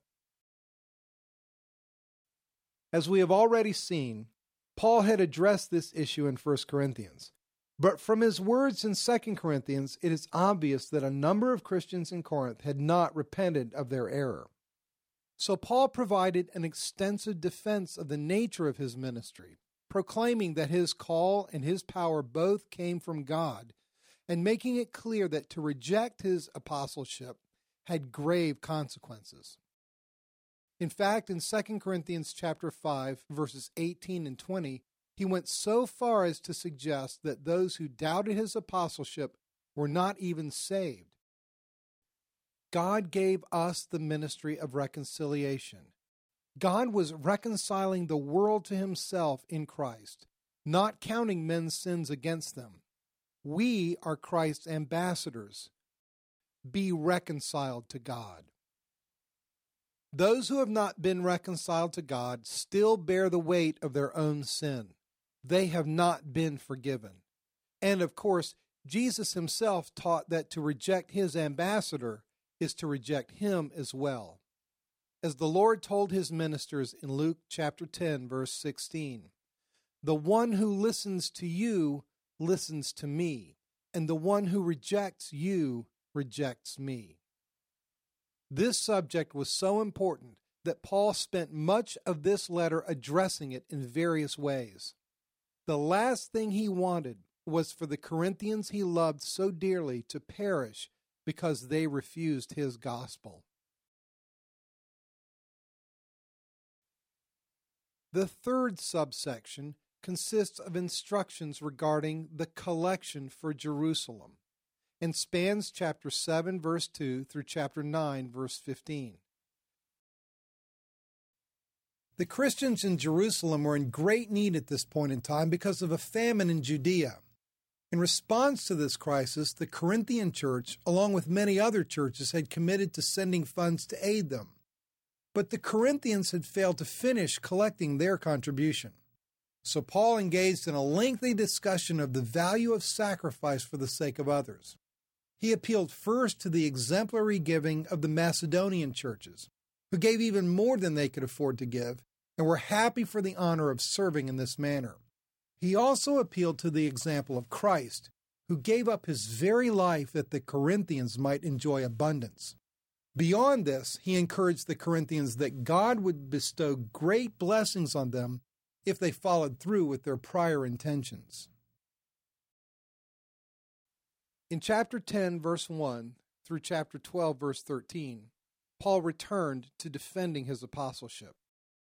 As we have already seen, Paul had addressed this issue in 1 Corinthians. But from his words in 2 Corinthians, it is obvious that a number of Christians in Corinth had not repented of their error. So Paul provided an extensive defense of the nature of his ministry, proclaiming that his call and his power both came from God, and making it clear that to reject his apostleship had grave consequences. In fact, in 2 Corinthians chapter 5, verses 18 and 20, he went so far as to suggest that those who doubted his apostleship were not even saved. God gave us the ministry of reconciliation. God was reconciling the world to himself in Christ, not counting men's sins against them. We are Christ's ambassadors. Be reconciled to God. Those who have not been reconciled to God still bear the weight of their own sin. They have not been forgiven. And of course, Jesus himself taught that to reject his ambassador is to reject him as well. As the Lord told his ministers in Luke chapter 10, verse 16, "The one who listens to you listens to me, and the one who rejects you rejects me." This subject was so important that Paul spent much of this letter addressing it in various ways. The last thing he wanted was for the Corinthians he loved so dearly to perish because they refused his gospel. The third subsection consists of instructions regarding the collection for Jerusalem and spans chapter 7, verse 2 through chapter 9, verse 15. The Christians in Jerusalem were in great need at this point in time because of a famine in Judea. In response to this crisis, the Corinthian church, along with many other churches, had committed to sending funds to aid them. But the Corinthians had failed to finish collecting their contribution. So Paul engaged in a lengthy discussion of the value of sacrifice for the sake of others. He appealed first to the exemplary giving of the Macedonian churches, who gave even more than they could afford to give, and were happy for the honor of serving in this manner. He also appealed to the example of Christ, who gave up his very life that the Corinthians might enjoy abundance. Beyond this, he encouraged the Corinthians that God would bestow great blessings on them if they followed through with their prior intentions. In chapter 10, verse 1 through chapter 12, verse 13, Paul returned to defending his apostleship.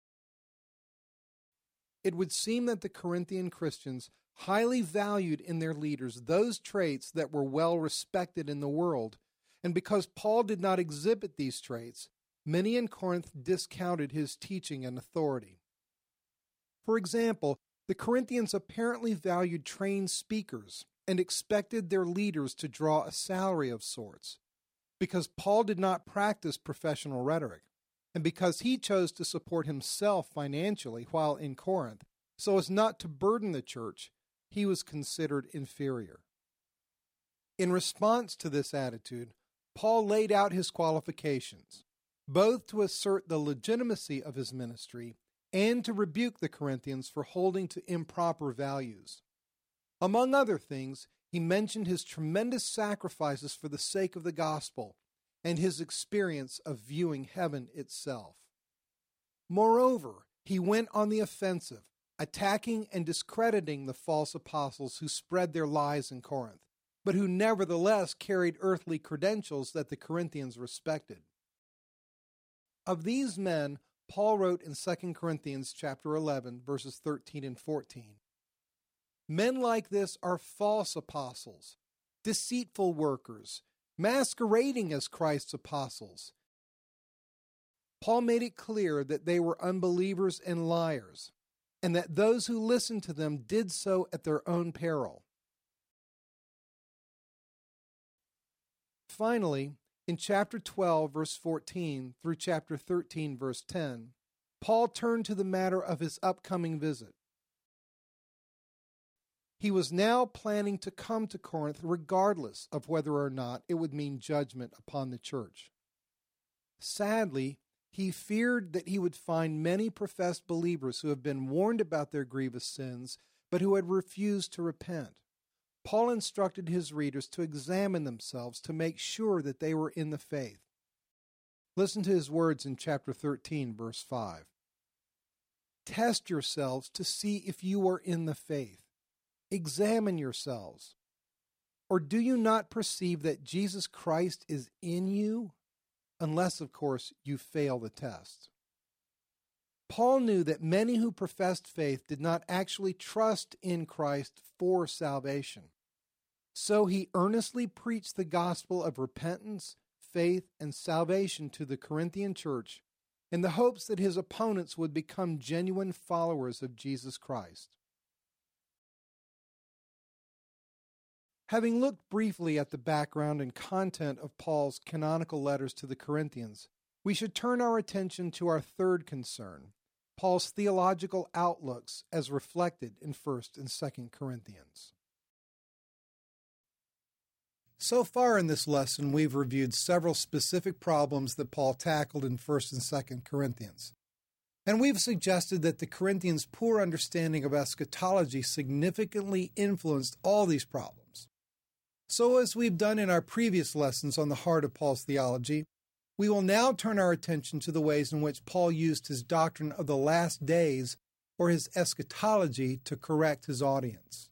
It would seem that the Corinthian Christians highly valued in their leaders those traits that were well respected in the world, and because Paul did not exhibit these traits, many in Corinth discounted his teaching and authority. For example, the Corinthians apparently valued trained speakers and expected their leaders to draw a salary of sorts, because Paul did not practice professional rhetoric, and because he chose to support himself financially while in Corinth, so as not to burden the church, he was considered inferior. In response to this attitude, Paul laid out his qualifications, both to assert the legitimacy of his ministry and to rebuke the Corinthians for holding to improper values. Among other things, he mentioned his tremendous sacrifices for the sake of the gospel and his experience of viewing heaven itself. Moreover, he went on the offensive, attacking and discrediting the false apostles who spread their lies in Corinth, but who nevertheless carried earthly credentials that the Corinthians respected. Of these men, Paul wrote in 2 Corinthians chapter 11, verses 13 and 14, "Men like this are false apostles, deceitful workers, masquerading as Christ's apostles." Paul made it clear that they were unbelievers and liars, and that those who listened to them did so at their own peril. Finally, in chapter 12, verse 14 through chapter 13, verse 10, Paul turned to the matter of his upcoming visit. He was now planning to come to Corinth regardless of whether or not it would mean judgment upon the church. Sadly, he feared that he would find many professed believers who have been warned about their grievous sins, but who had refused to repent. Paul instructed his readers to examine themselves to make sure that they were in the faith. Listen to his words in chapter 13, verse 5. "Test yourselves to see if you are in the faith. Examine yourselves. Or do you not perceive that Jesus Christ is in you? Unless, of course, you fail the test." Paul knew that many who professed faith did not actually trust in Christ for salvation. So he earnestly preached the gospel of repentance, faith, and salvation to the Corinthian church in the hopes that his opponents would become genuine followers of Jesus Christ. Having looked briefly at the background and content of Paul's canonical letters to the Corinthians, we should turn our attention to our third concern, Paul's theological outlooks as reflected in 1st and 2nd Corinthians. So far in this lesson, we've reviewed several specific problems that Paul tackled in 1st and 2nd Corinthians. And we've suggested that the Corinthians' poor understanding of eschatology significantly influenced all these problems. So as we've done in our previous lessons on the heart of Paul's theology, we will now turn our attention to the ways in which Paul used his doctrine of the last days or his eschatology to correct his audience.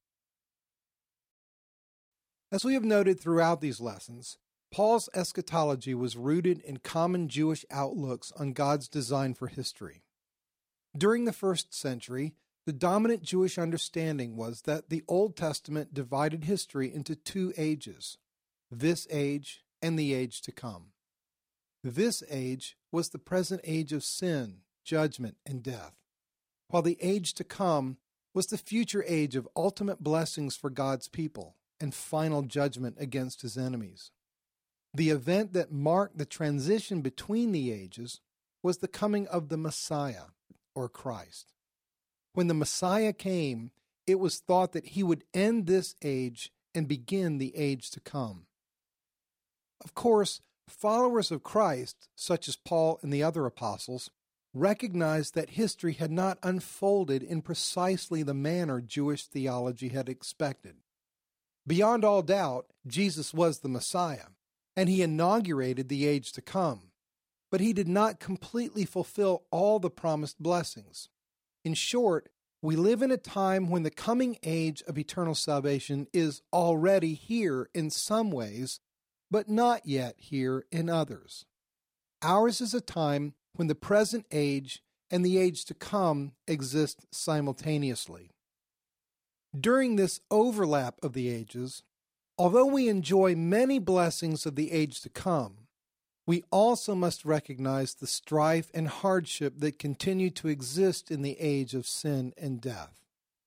As we have noted throughout these lessons, Paul's eschatology was rooted in common Jewish outlooks on God's design for history. During the 1st century, the dominant Jewish understanding was that the Old Testament divided history into 2 ages, this age and the age to come. This age was the present age of sin, judgment, and death, while the age to come was the future age of ultimate blessings for God's people and final judgment against his enemies. The event that marked the transition between the ages was the coming of the Messiah, or Christ. When the Messiah came, it was thought that he would end this age and begin the age to come. Of course, followers of Christ, such as Paul and the other apostles, recognized that history had not unfolded in precisely the manner Jewish theology had expected. Beyond all doubt, Jesus was the Messiah, and he inaugurated the age to come, but he did not completely fulfill all the promised blessings. In short, We live in a time when the coming age of eternal salvation is already here in some ways, but not yet here in others. Ours is a time when the present age and the age to come exist simultaneously. During this overlap of the ages, although we enjoy many blessings of the age to come, we also must recognize the strife and hardship that continue to exist in the age of sin and death.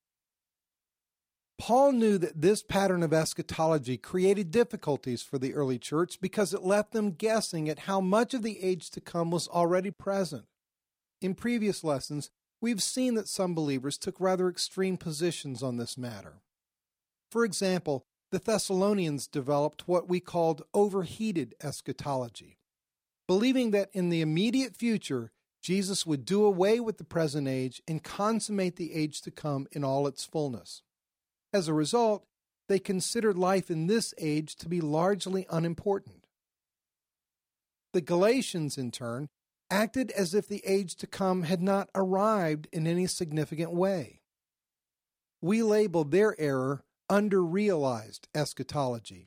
Paul knew that this pattern of eschatology created difficulties for the early church because it left them guessing at how much of the age to come was already present. In previous lessons, we've seen that some believers took rather extreme positions on this matter. For example, the Thessalonians developed what we called overheated eschatology, believing that in the immediate future, Jesus would do away with the present age and consummate the age to come in all its fullness. As a result, they considered life in this age to be largely unimportant. The Galatians, in turn, acted as if the age to come had not arrived in any significant way. We labeled their error under-realized eschatology.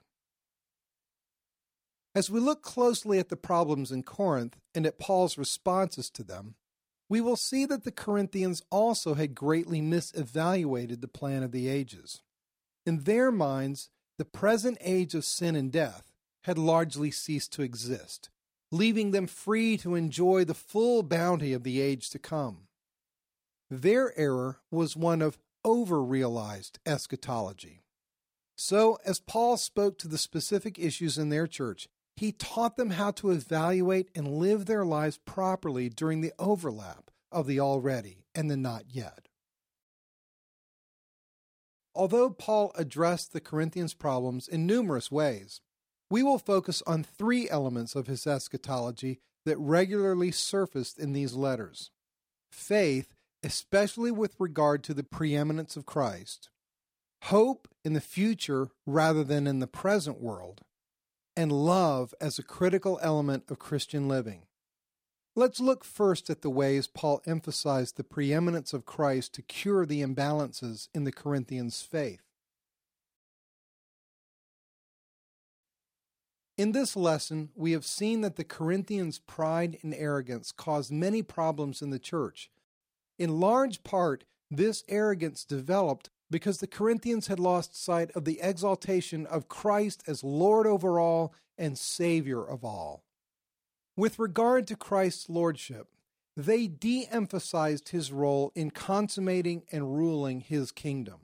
As we look closely at the problems in Corinth and at Paul's responses to them, we will see that the Corinthians also had greatly misevaluated the plan of the ages. In their minds, the present age of sin and death had largely ceased to exist, leaving them free to enjoy the full bounty of the age to come. Their error was one of over-realized eschatology. So, as Paul spoke to the specific issues in their church, he taught them how to evaluate and live their lives properly during the overlap of the already and the not yet. Although Paul addressed the Corinthians' problems in numerous ways, we will focus on three elements of his eschatology that regularly surfaced in these letters: faith, especially with regard to the preeminence of Christ; hope in the future rather than in the present world; and love as a critical element of Christian living. Let's look first at the ways Paul emphasized the preeminence of Christ to cure the imbalances in the Corinthians' faith. In this lesson, we have seen that the Corinthians' pride and arrogance caused many problems in the church. In large part, this arrogance developed because the Corinthians had lost sight of the exaltation of Christ as Lord over all and Savior of all. With regard to Christ's lordship, they de-emphasized his role in consummating and ruling his kingdom.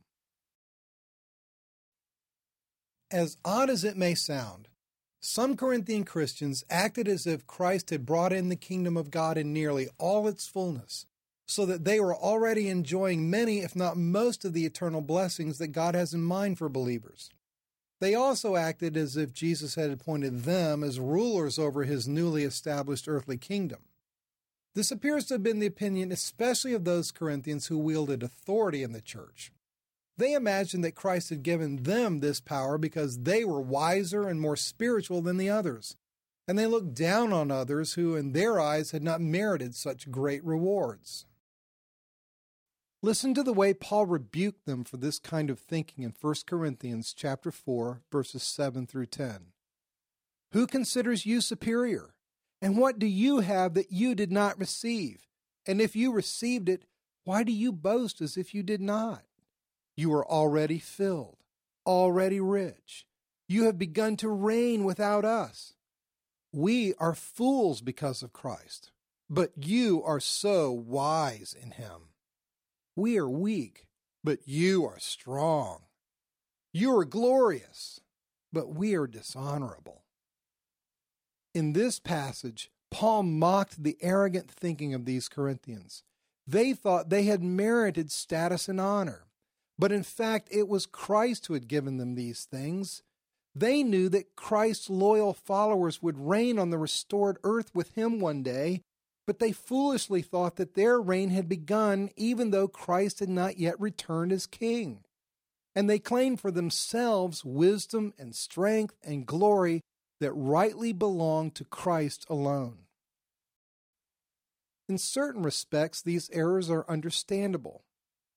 As odd as it may sound, some Corinthian Christians acted as if Christ had brought in the kingdom of God in nearly all its fullness, so that they were already enjoying many, if not most, of the eternal blessings that God has in mind for believers. They also acted as if Jesus had appointed them as rulers over his newly established earthly kingdom. This appears to have been the opinion especially of those Corinthians who wielded authority in the church. They imagined that Christ had given them this power because they were wiser and more spiritual than the others, and they looked down on others who, in their eyes, had not merited such great rewards. Listen to the way Paul rebuked them for this kind of thinking in 1 Corinthians chapter 4, verses 7 through 10. Who considers you superior? And what do you have that you did not receive? And if you received it, why do you boast as if you did not? You are already filled, already rich. You have begun to reign without us. We are fools because of Christ, but you are so wise in him. We are weak, but you are strong. You are glorious, but we are dishonorable. In this passage, Paul mocked the arrogant thinking of these Corinthians. They thought they had merited status and honor, but in fact it was Christ who had given them these things. They knew that Christ's loyal followers would reign on the restored earth with him one day, but they foolishly thought that their reign had begun even though Christ had not yet returned as king. And they claimed for themselves wisdom and strength and glory that rightly belonged to Christ alone. In certain respects, these errors are understandable.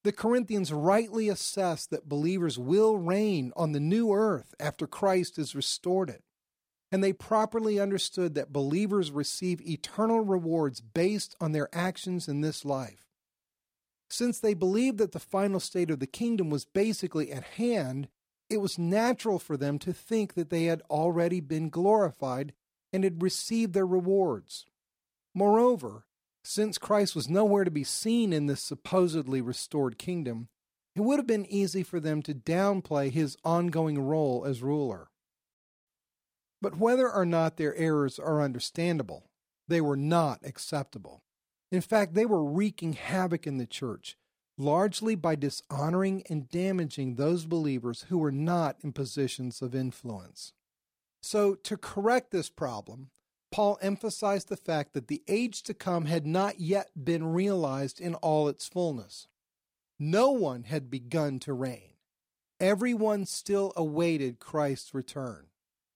The Corinthians rightly assessed that believers will reign on the new earth after Christ has restored it. And they properly understood that believers receive eternal rewards based on their actions in this life. Since they believed that the final state of the kingdom was basically at hand, it was natural for them to think that they had already been glorified and had received their rewards. Moreover, since Christ was nowhere to be seen in this supposedly restored kingdom, it would have been easy for them to downplay his ongoing role as ruler. But whether or not their errors are understandable, they were not acceptable. In fact, they were wreaking havoc in the church, largely by dishonoring and damaging those believers who were not in positions of influence. So, to correct this problem, Paul emphasized the fact that the age to come had not yet been realized in all its fullness. No one had begun to reign. Everyone still awaited Christ's return.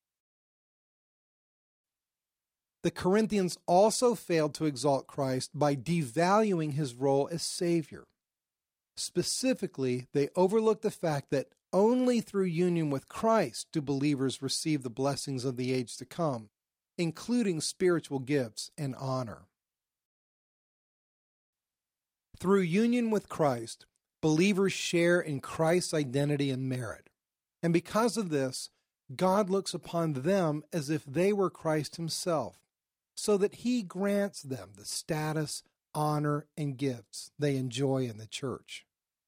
The Corinthians also failed to exalt Christ by devaluing his role as Savior. Specifically, they overlooked the fact that only through union with Christ do believers receive the blessings of the age to come, including spiritual gifts and honor. Through union with Christ, believers share in Christ's identity and merit. And because of this, God looks upon them as if they were Christ himself, so that he grants them the status, honor, and gifts they enjoy in the church.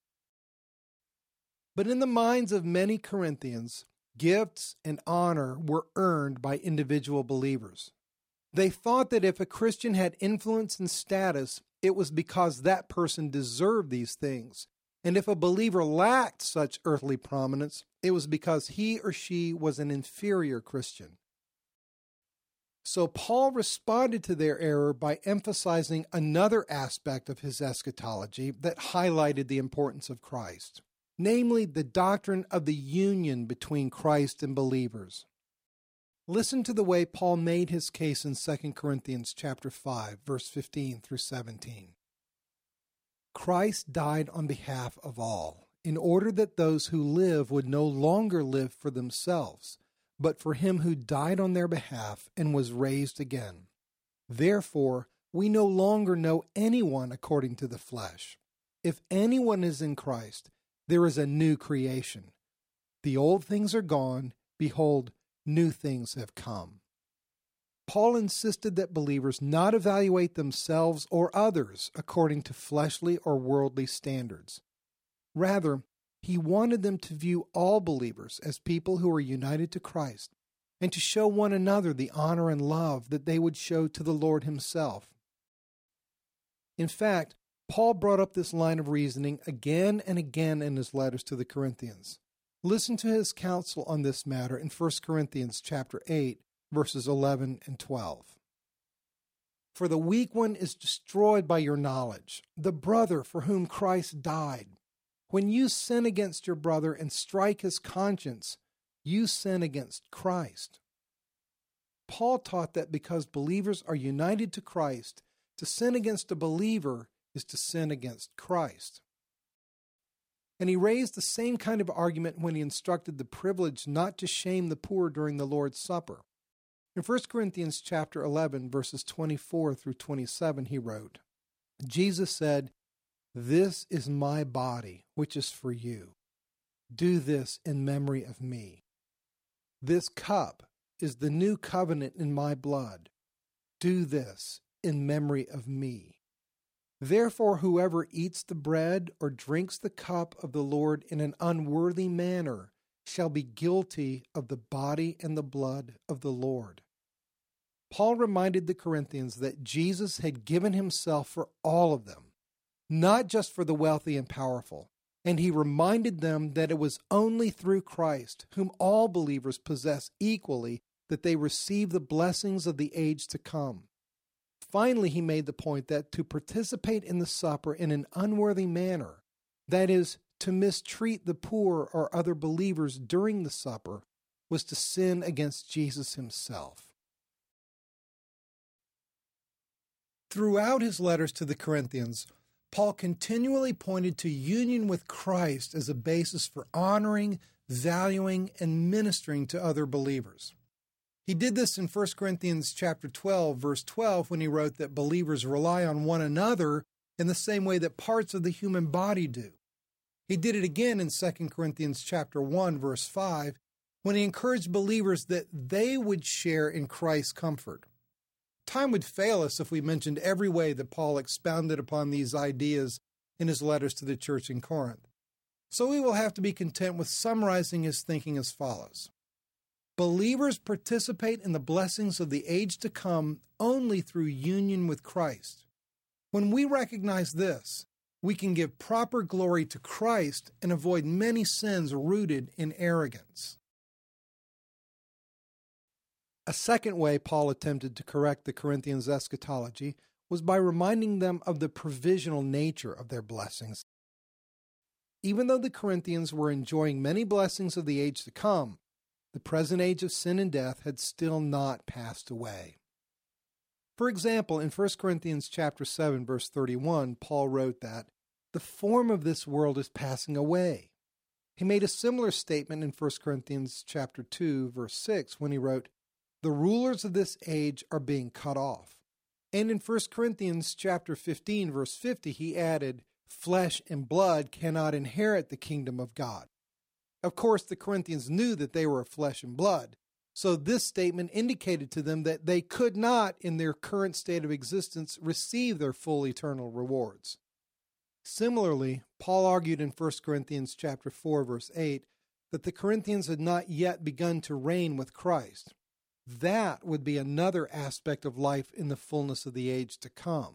But in the minds of many Corinthians, gifts and honor were earned by individual believers. They thought that if a Christian had influence and status, it was because that person deserved these things. And if a believer lacked such earthly prominence, it was because he or she was an inferior Christian. So Paul responded to their error by emphasizing another aspect of his eschatology that highlighted the importance of Christ, namely the doctrine of the union between Christ and believers. Listen to the way Paul made his case in 2 Corinthians chapter 5, verse 15 through 17. Christ died on behalf of all, in order that those who live would no longer live for themselves, but for him who died on their behalf and was raised again. Therefore, we no longer know anyone according to the flesh. If anyone is in Christ, there is a new creation. The old things are gone. Behold, new things have come. Paul insisted that believers not evaluate themselves or others according to fleshly or worldly standards. Rather, he wanted them to view all believers as people who are united to Christ and to show one another the honor and love that they would show to the Lord himself. In fact, Paul brought up this line of reasoning again and again in his letters to the Corinthians. Listen to his counsel on this matter in 1 Corinthians chapter 8, verses 11 and 12. For the weak one is destroyed by your knowledge, the brother for whom Christ died. When you sin against your brother and strike his conscience, you sin against Christ. Paul taught that because believers are united to Christ, to sin against a believer is to sin against Christ. And he raised the same kind of argument when he instructed the privileged not to shame the poor during the Lord's Supper. In 1 Corinthians chapter 11, verses 24 through 27, he wrote, Jesus said, "This is my body, which is for you. Do this in memory of me. This cup is the new covenant in my blood. Do this in memory of me. Therefore, whoever eats the bread or drinks the cup of the Lord in an unworthy manner shall be guilty of the body and the blood of the Lord." Paul reminded the Corinthians that Jesus had given himself for all of them, not just for the wealthy and powerful. And he reminded them that it was only through Christ, whom all believers possess equally, that they receive the blessings of the age to come. Finally, he made the point that to participate in the supper in an unworthy manner, that is, to mistreat the poor or other believers during the supper, was to sin against Jesus himself. Throughout his letters to the Corinthians, Paul continually pointed to union with Christ as a basis for honoring, valuing, and ministering to other believers. He did this in 1 Corinthians chapter 12, verse 12, when he wrote that believers rely on one another in the same way that parts of the human body do. He did it again in 2 Corinthians chapter 1, verse 5, when he encouraged believers that they would share in Christ's comfort. Time would fail us if we mentioned every way that Paul expounded upon these ideas in his letters to the church in Corinth. So we will have to be content with summarizing his thinking as follows. Believers participate in the blessings of the age to come only through union with Christ. When we recognize this, we can give proper glory to Christ and avoid many sins rooted in arrogance. A second way Paul attempted to correct the Corinthians' eschatology was by reminding them of the provisional nature of their blessings. Even though the Corinthians were enjoying many blessings of the age to come, the present age of sin and death had still not passed away. For example, in 1 Corinthians chapter 7, verse 31, Paul wrote that the form of this world is passing away. He made a similar statement in 1 Corinthians chapter 2, verse 6, when he wrote, the rulers of this age are being cut off. And in 1 Corinthians chapter 15, verse 50, he added, flesh and blood cannot inherit the kingdom of God. Of course, the Corinthians knew that they were of flesh and blood, so this statement indicated to them that they could not, in their current state of existence, receive their full eternal rewards. Similarly, Paul argued in 1 Corinthians chapter 4, verse 8, that the Corinthians had not yet begun to reign with Christ. That would be another aspect of life in the fullness of the age to come.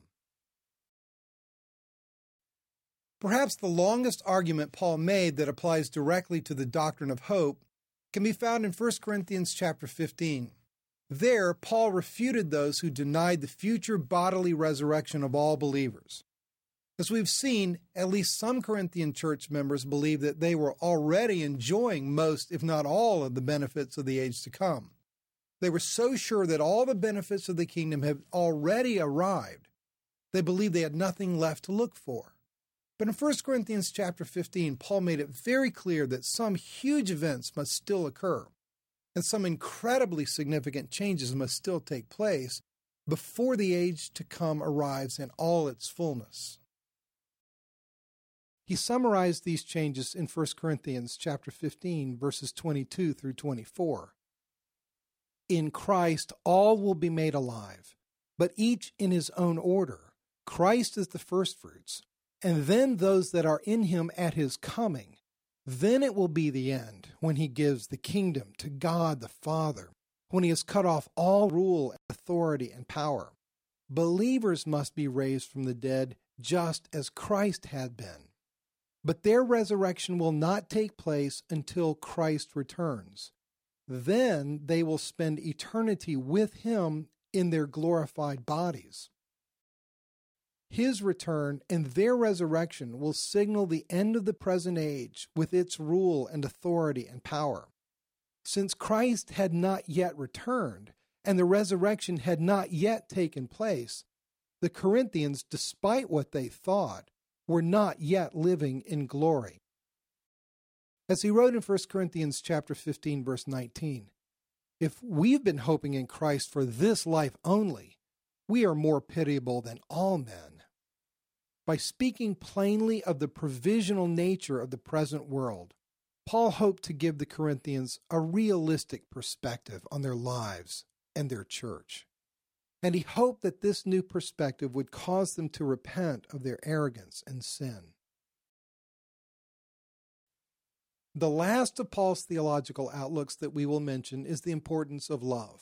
Perhaps the longest argument Paul made that applies directly to the doctrine of hope can be found in 1 Corinthians chapter 15. There, Paul refuted those who denied the future bodily resurrection of all believers. As we've seen, at least some Corinthian church members believed that they were already enjoying most, if not all, of the benefits of the age to come. They were so sure that all the benefits of the kingdom had already arrived, they believed they had nothing left to look for. But in 1 Corinthians chapter 15, Paul made it very clear that some huge events must still occur, and some incredibly significant changes must still take place before the age to come arrives in all its fullness. He summarized these changes in 1 Corinthians chapter 15, verses 22 through 24. In Christ all will be made alive, but each in his own order. Christ is the firstfruits, and then those that are in him at his coming. Then it will be the end, when he gives the kingdom to God the Father, when he has cut off all rule, authority, and power. Believers must be raised from the dead just as Christ had been. But their resurrection will not take place until Christ returns. Then they will spend eternity with him in their glorified bodies. His return and their resurrection will signal the end of the present age with its rule and authority and power. Since Christ had not yet returned and the resurrection had not yet taken place, the Corinthians, despite what they thought, were not yet living in glory. As he wrote in 1 Corinthians chapter 15, verse 19, if we've been hoping in Christ for this life only, we are more pitiable than all men. By speaking plainly of the provisional nature of the present world, Paul hoped to give the Corinthians a realistic perspective on their lives and their church. And he hoped that this new perspective would cause them to repent of their arrogance and sin. The last of Paul's theological outlooks that we will mention is the importance of love.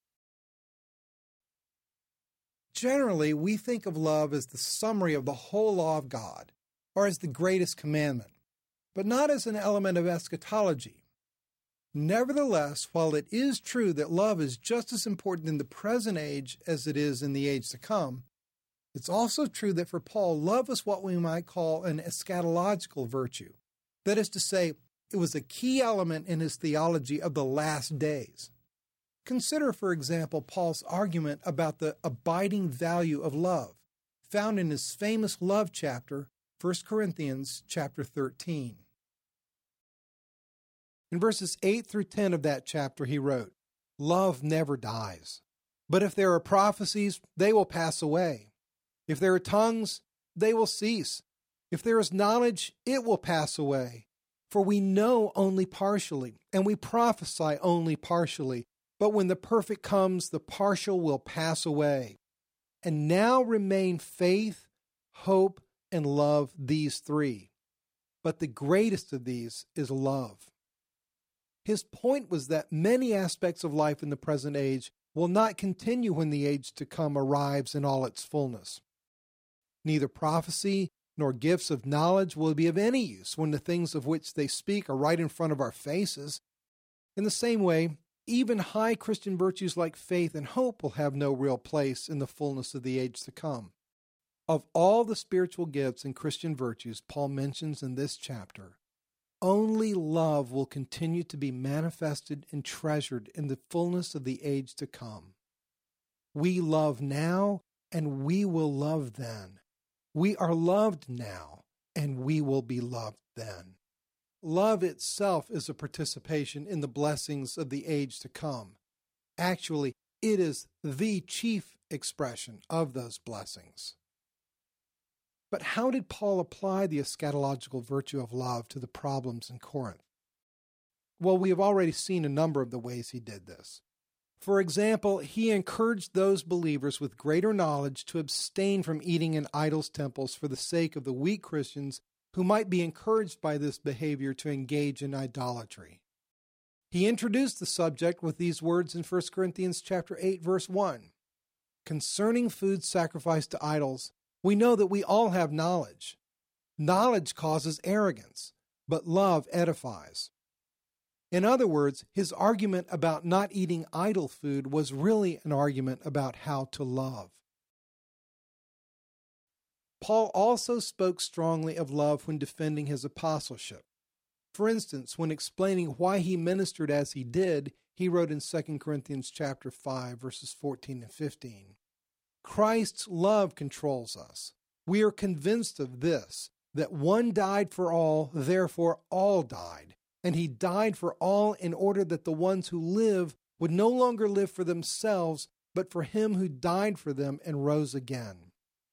Generally, we think of love as the summary of the whole law of God, or as the greatest commandment, but not as an element of eschatology. Nevertheless, while it is true that love is just as important in the present age as it is in the age to come, it's also true that for Paul, love is what we might call an eschatological virtue. That is to say, it was a key element in his theology of the last days. Consider, for example, Paul's argument about the abiding value of love, found in his famous love chapter, 1 Corinthians chapter 13. In verses 8 through 10 of that chapter, he wrote, "Love never dies. But if there are prophecies, they will pass away. If there are tongues, they will cease. If there is knowledge, it will pass away. For we know only partially, and we prophesy only partially. But when the perfect comes, the partial will pass away. And now remain faith, hope, and love, these three. But the greatest of these is love." His point was that many aspects of life in the present age will not continue when the age to come arrives in all its fullness. Neither prophecy nor gifts of knowledge will be of any use when the things of which they speak are right in front of our faces. In the same way, even high Christian virtues like faith and hope will have no real place in the fullness of the age to come. Of all the spiritual gifts and Christian virtues Paul mentions in this chapter, only love will continue to be manifested and treasured in the fullness of the age to come. We love now, and we will love then. We are loved now, and we will be loved then. Love itself is a participation in the blessings of the age to come. Actually, it is the chief expression of those blessings. But how did Paul apply the eschatological virtue of love to the problems in Corinth? Well, we have already seen a number of the ways he did this. For example, he encouraged those believers with greater knowledge to abstain from eating in idols' temples for the sake of the weak Christians who might be encouraged by this behavior to engage in idolatry. He introduced the subject with these words in 1 Corinthians chapter 8, verse 1. "Concerning food sacrificed to idols, we know that we all have knowledge. Knowledge causes arrogance, but love edifies." In other words, his argument about not eating idol food was really an argument about how to love. Paul also spoke strongly of love when defending his apostleship. For instance, when explaining why he ministered as he did, he wrote in 2 Corinthians chapter 5, verses 14 and 15, "Christ's love controls us. We are convinced of this, that one died for all, therefore all died. And he died for all in order that the ones who live would no longer live for themselves, but for him who died for them and rose again."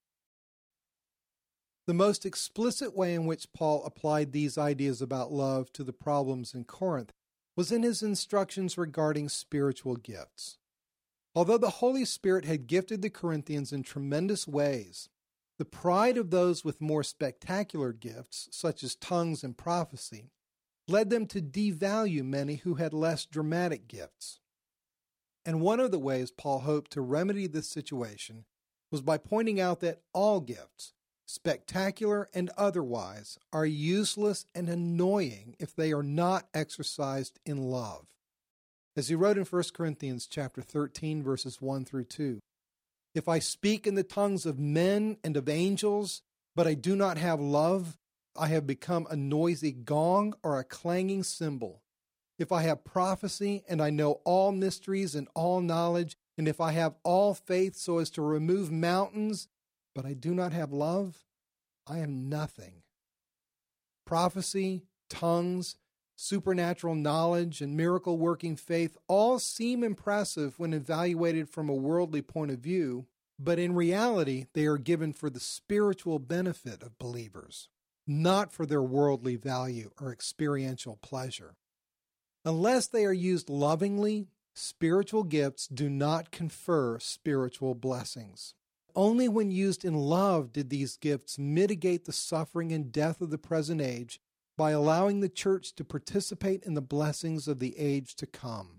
The most explicit way in which Paul applied these ideas about love to the problems in Corinth was in his instructions regarding spiritual gifts. Although the Holy Spirit had gifted the Corinthians in tremendous ways, the pride of those with more spectacular gifts, such as tongues and prophecy, led them to devalue many who had less dramatic gifts. And one of the ways Paul hoped to remedy this situation was by pointing out that all gifts, spectacular and otherwise, are useless and annoying if they are not exercised in love. As he wrote in 1 Corinthians chapter 13, verses 1 through 2, "If I speak in the tongues of men and of angels, but I do not have love, I have become a noisy gong or a clanging cymbal. If I have prophecy and I know all mysteries and all knowledge, and if I have all faith so as to remove mountains, but I do not have love, I am nothing." Prophecy, tongues, supernatural knowledge, and miracle-working faith all seem impressive when evaluated from a worldly point of view, but in reality, they are given for the spiritual benefit of believers, not for their worldly value or experiential pleasure. Unless they are used lovingly, spiritual gifts do not confer spiritual blessings. Only when used in love did these gifts mitigate the suffering and death of the present age by allowing the church to participate in the blessings of the age to come.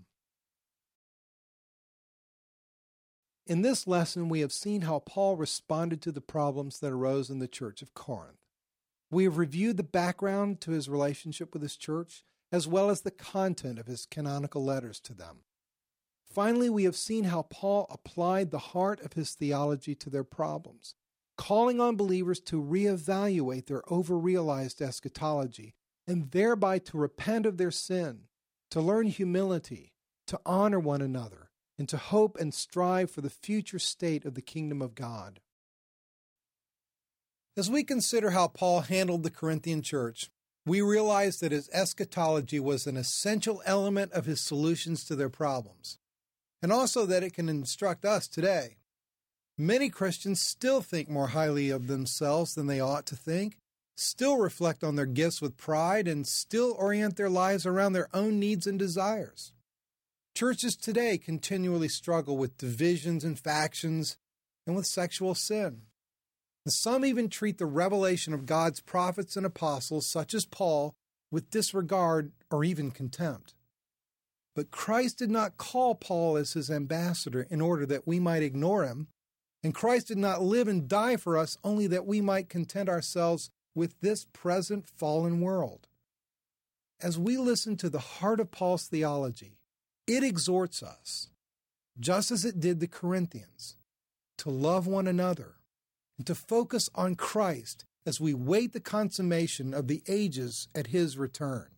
In this lesson, we have seen how Paul responded to the problems that arose in the church of Corinth. We have reviewed the background to his relationship with his church, as well as the content of his canonical letters to them. Finally, we have seen how Paul applied the heart of his theology to their problems, calling on believers to reevaluate their overrealized eschatology and thereby to repent of their sin, to learn humility, to honor one another, and to hope and strive for the future state of the kingdom of God. As we consider how Paul handled the Corinthian church, we realize that his eschatology was an essential element of his solutions to their problems, and also that it can instruct us today. Many Christians still think more highly of themselves than they ought to think, still reflect on their gifts with pride, and still orient their lives around their own needs and desires. Churches today continually struggle with divisions and factions and with sexual sin. And some even treat the revelation of God's prophets and apostles, such as Paul, with disregard or even contempt. But Christ did not call Paul as his ambassador in order that we might ignore him, and Christ did not live and die for us only that we might content ourselves with this present fallen world. As we listen to the heart of Paul's theology, it exhorts us, just as it did the Corinthians, to love one another and to focus on Christ as we wait the consummation of the ages at his return.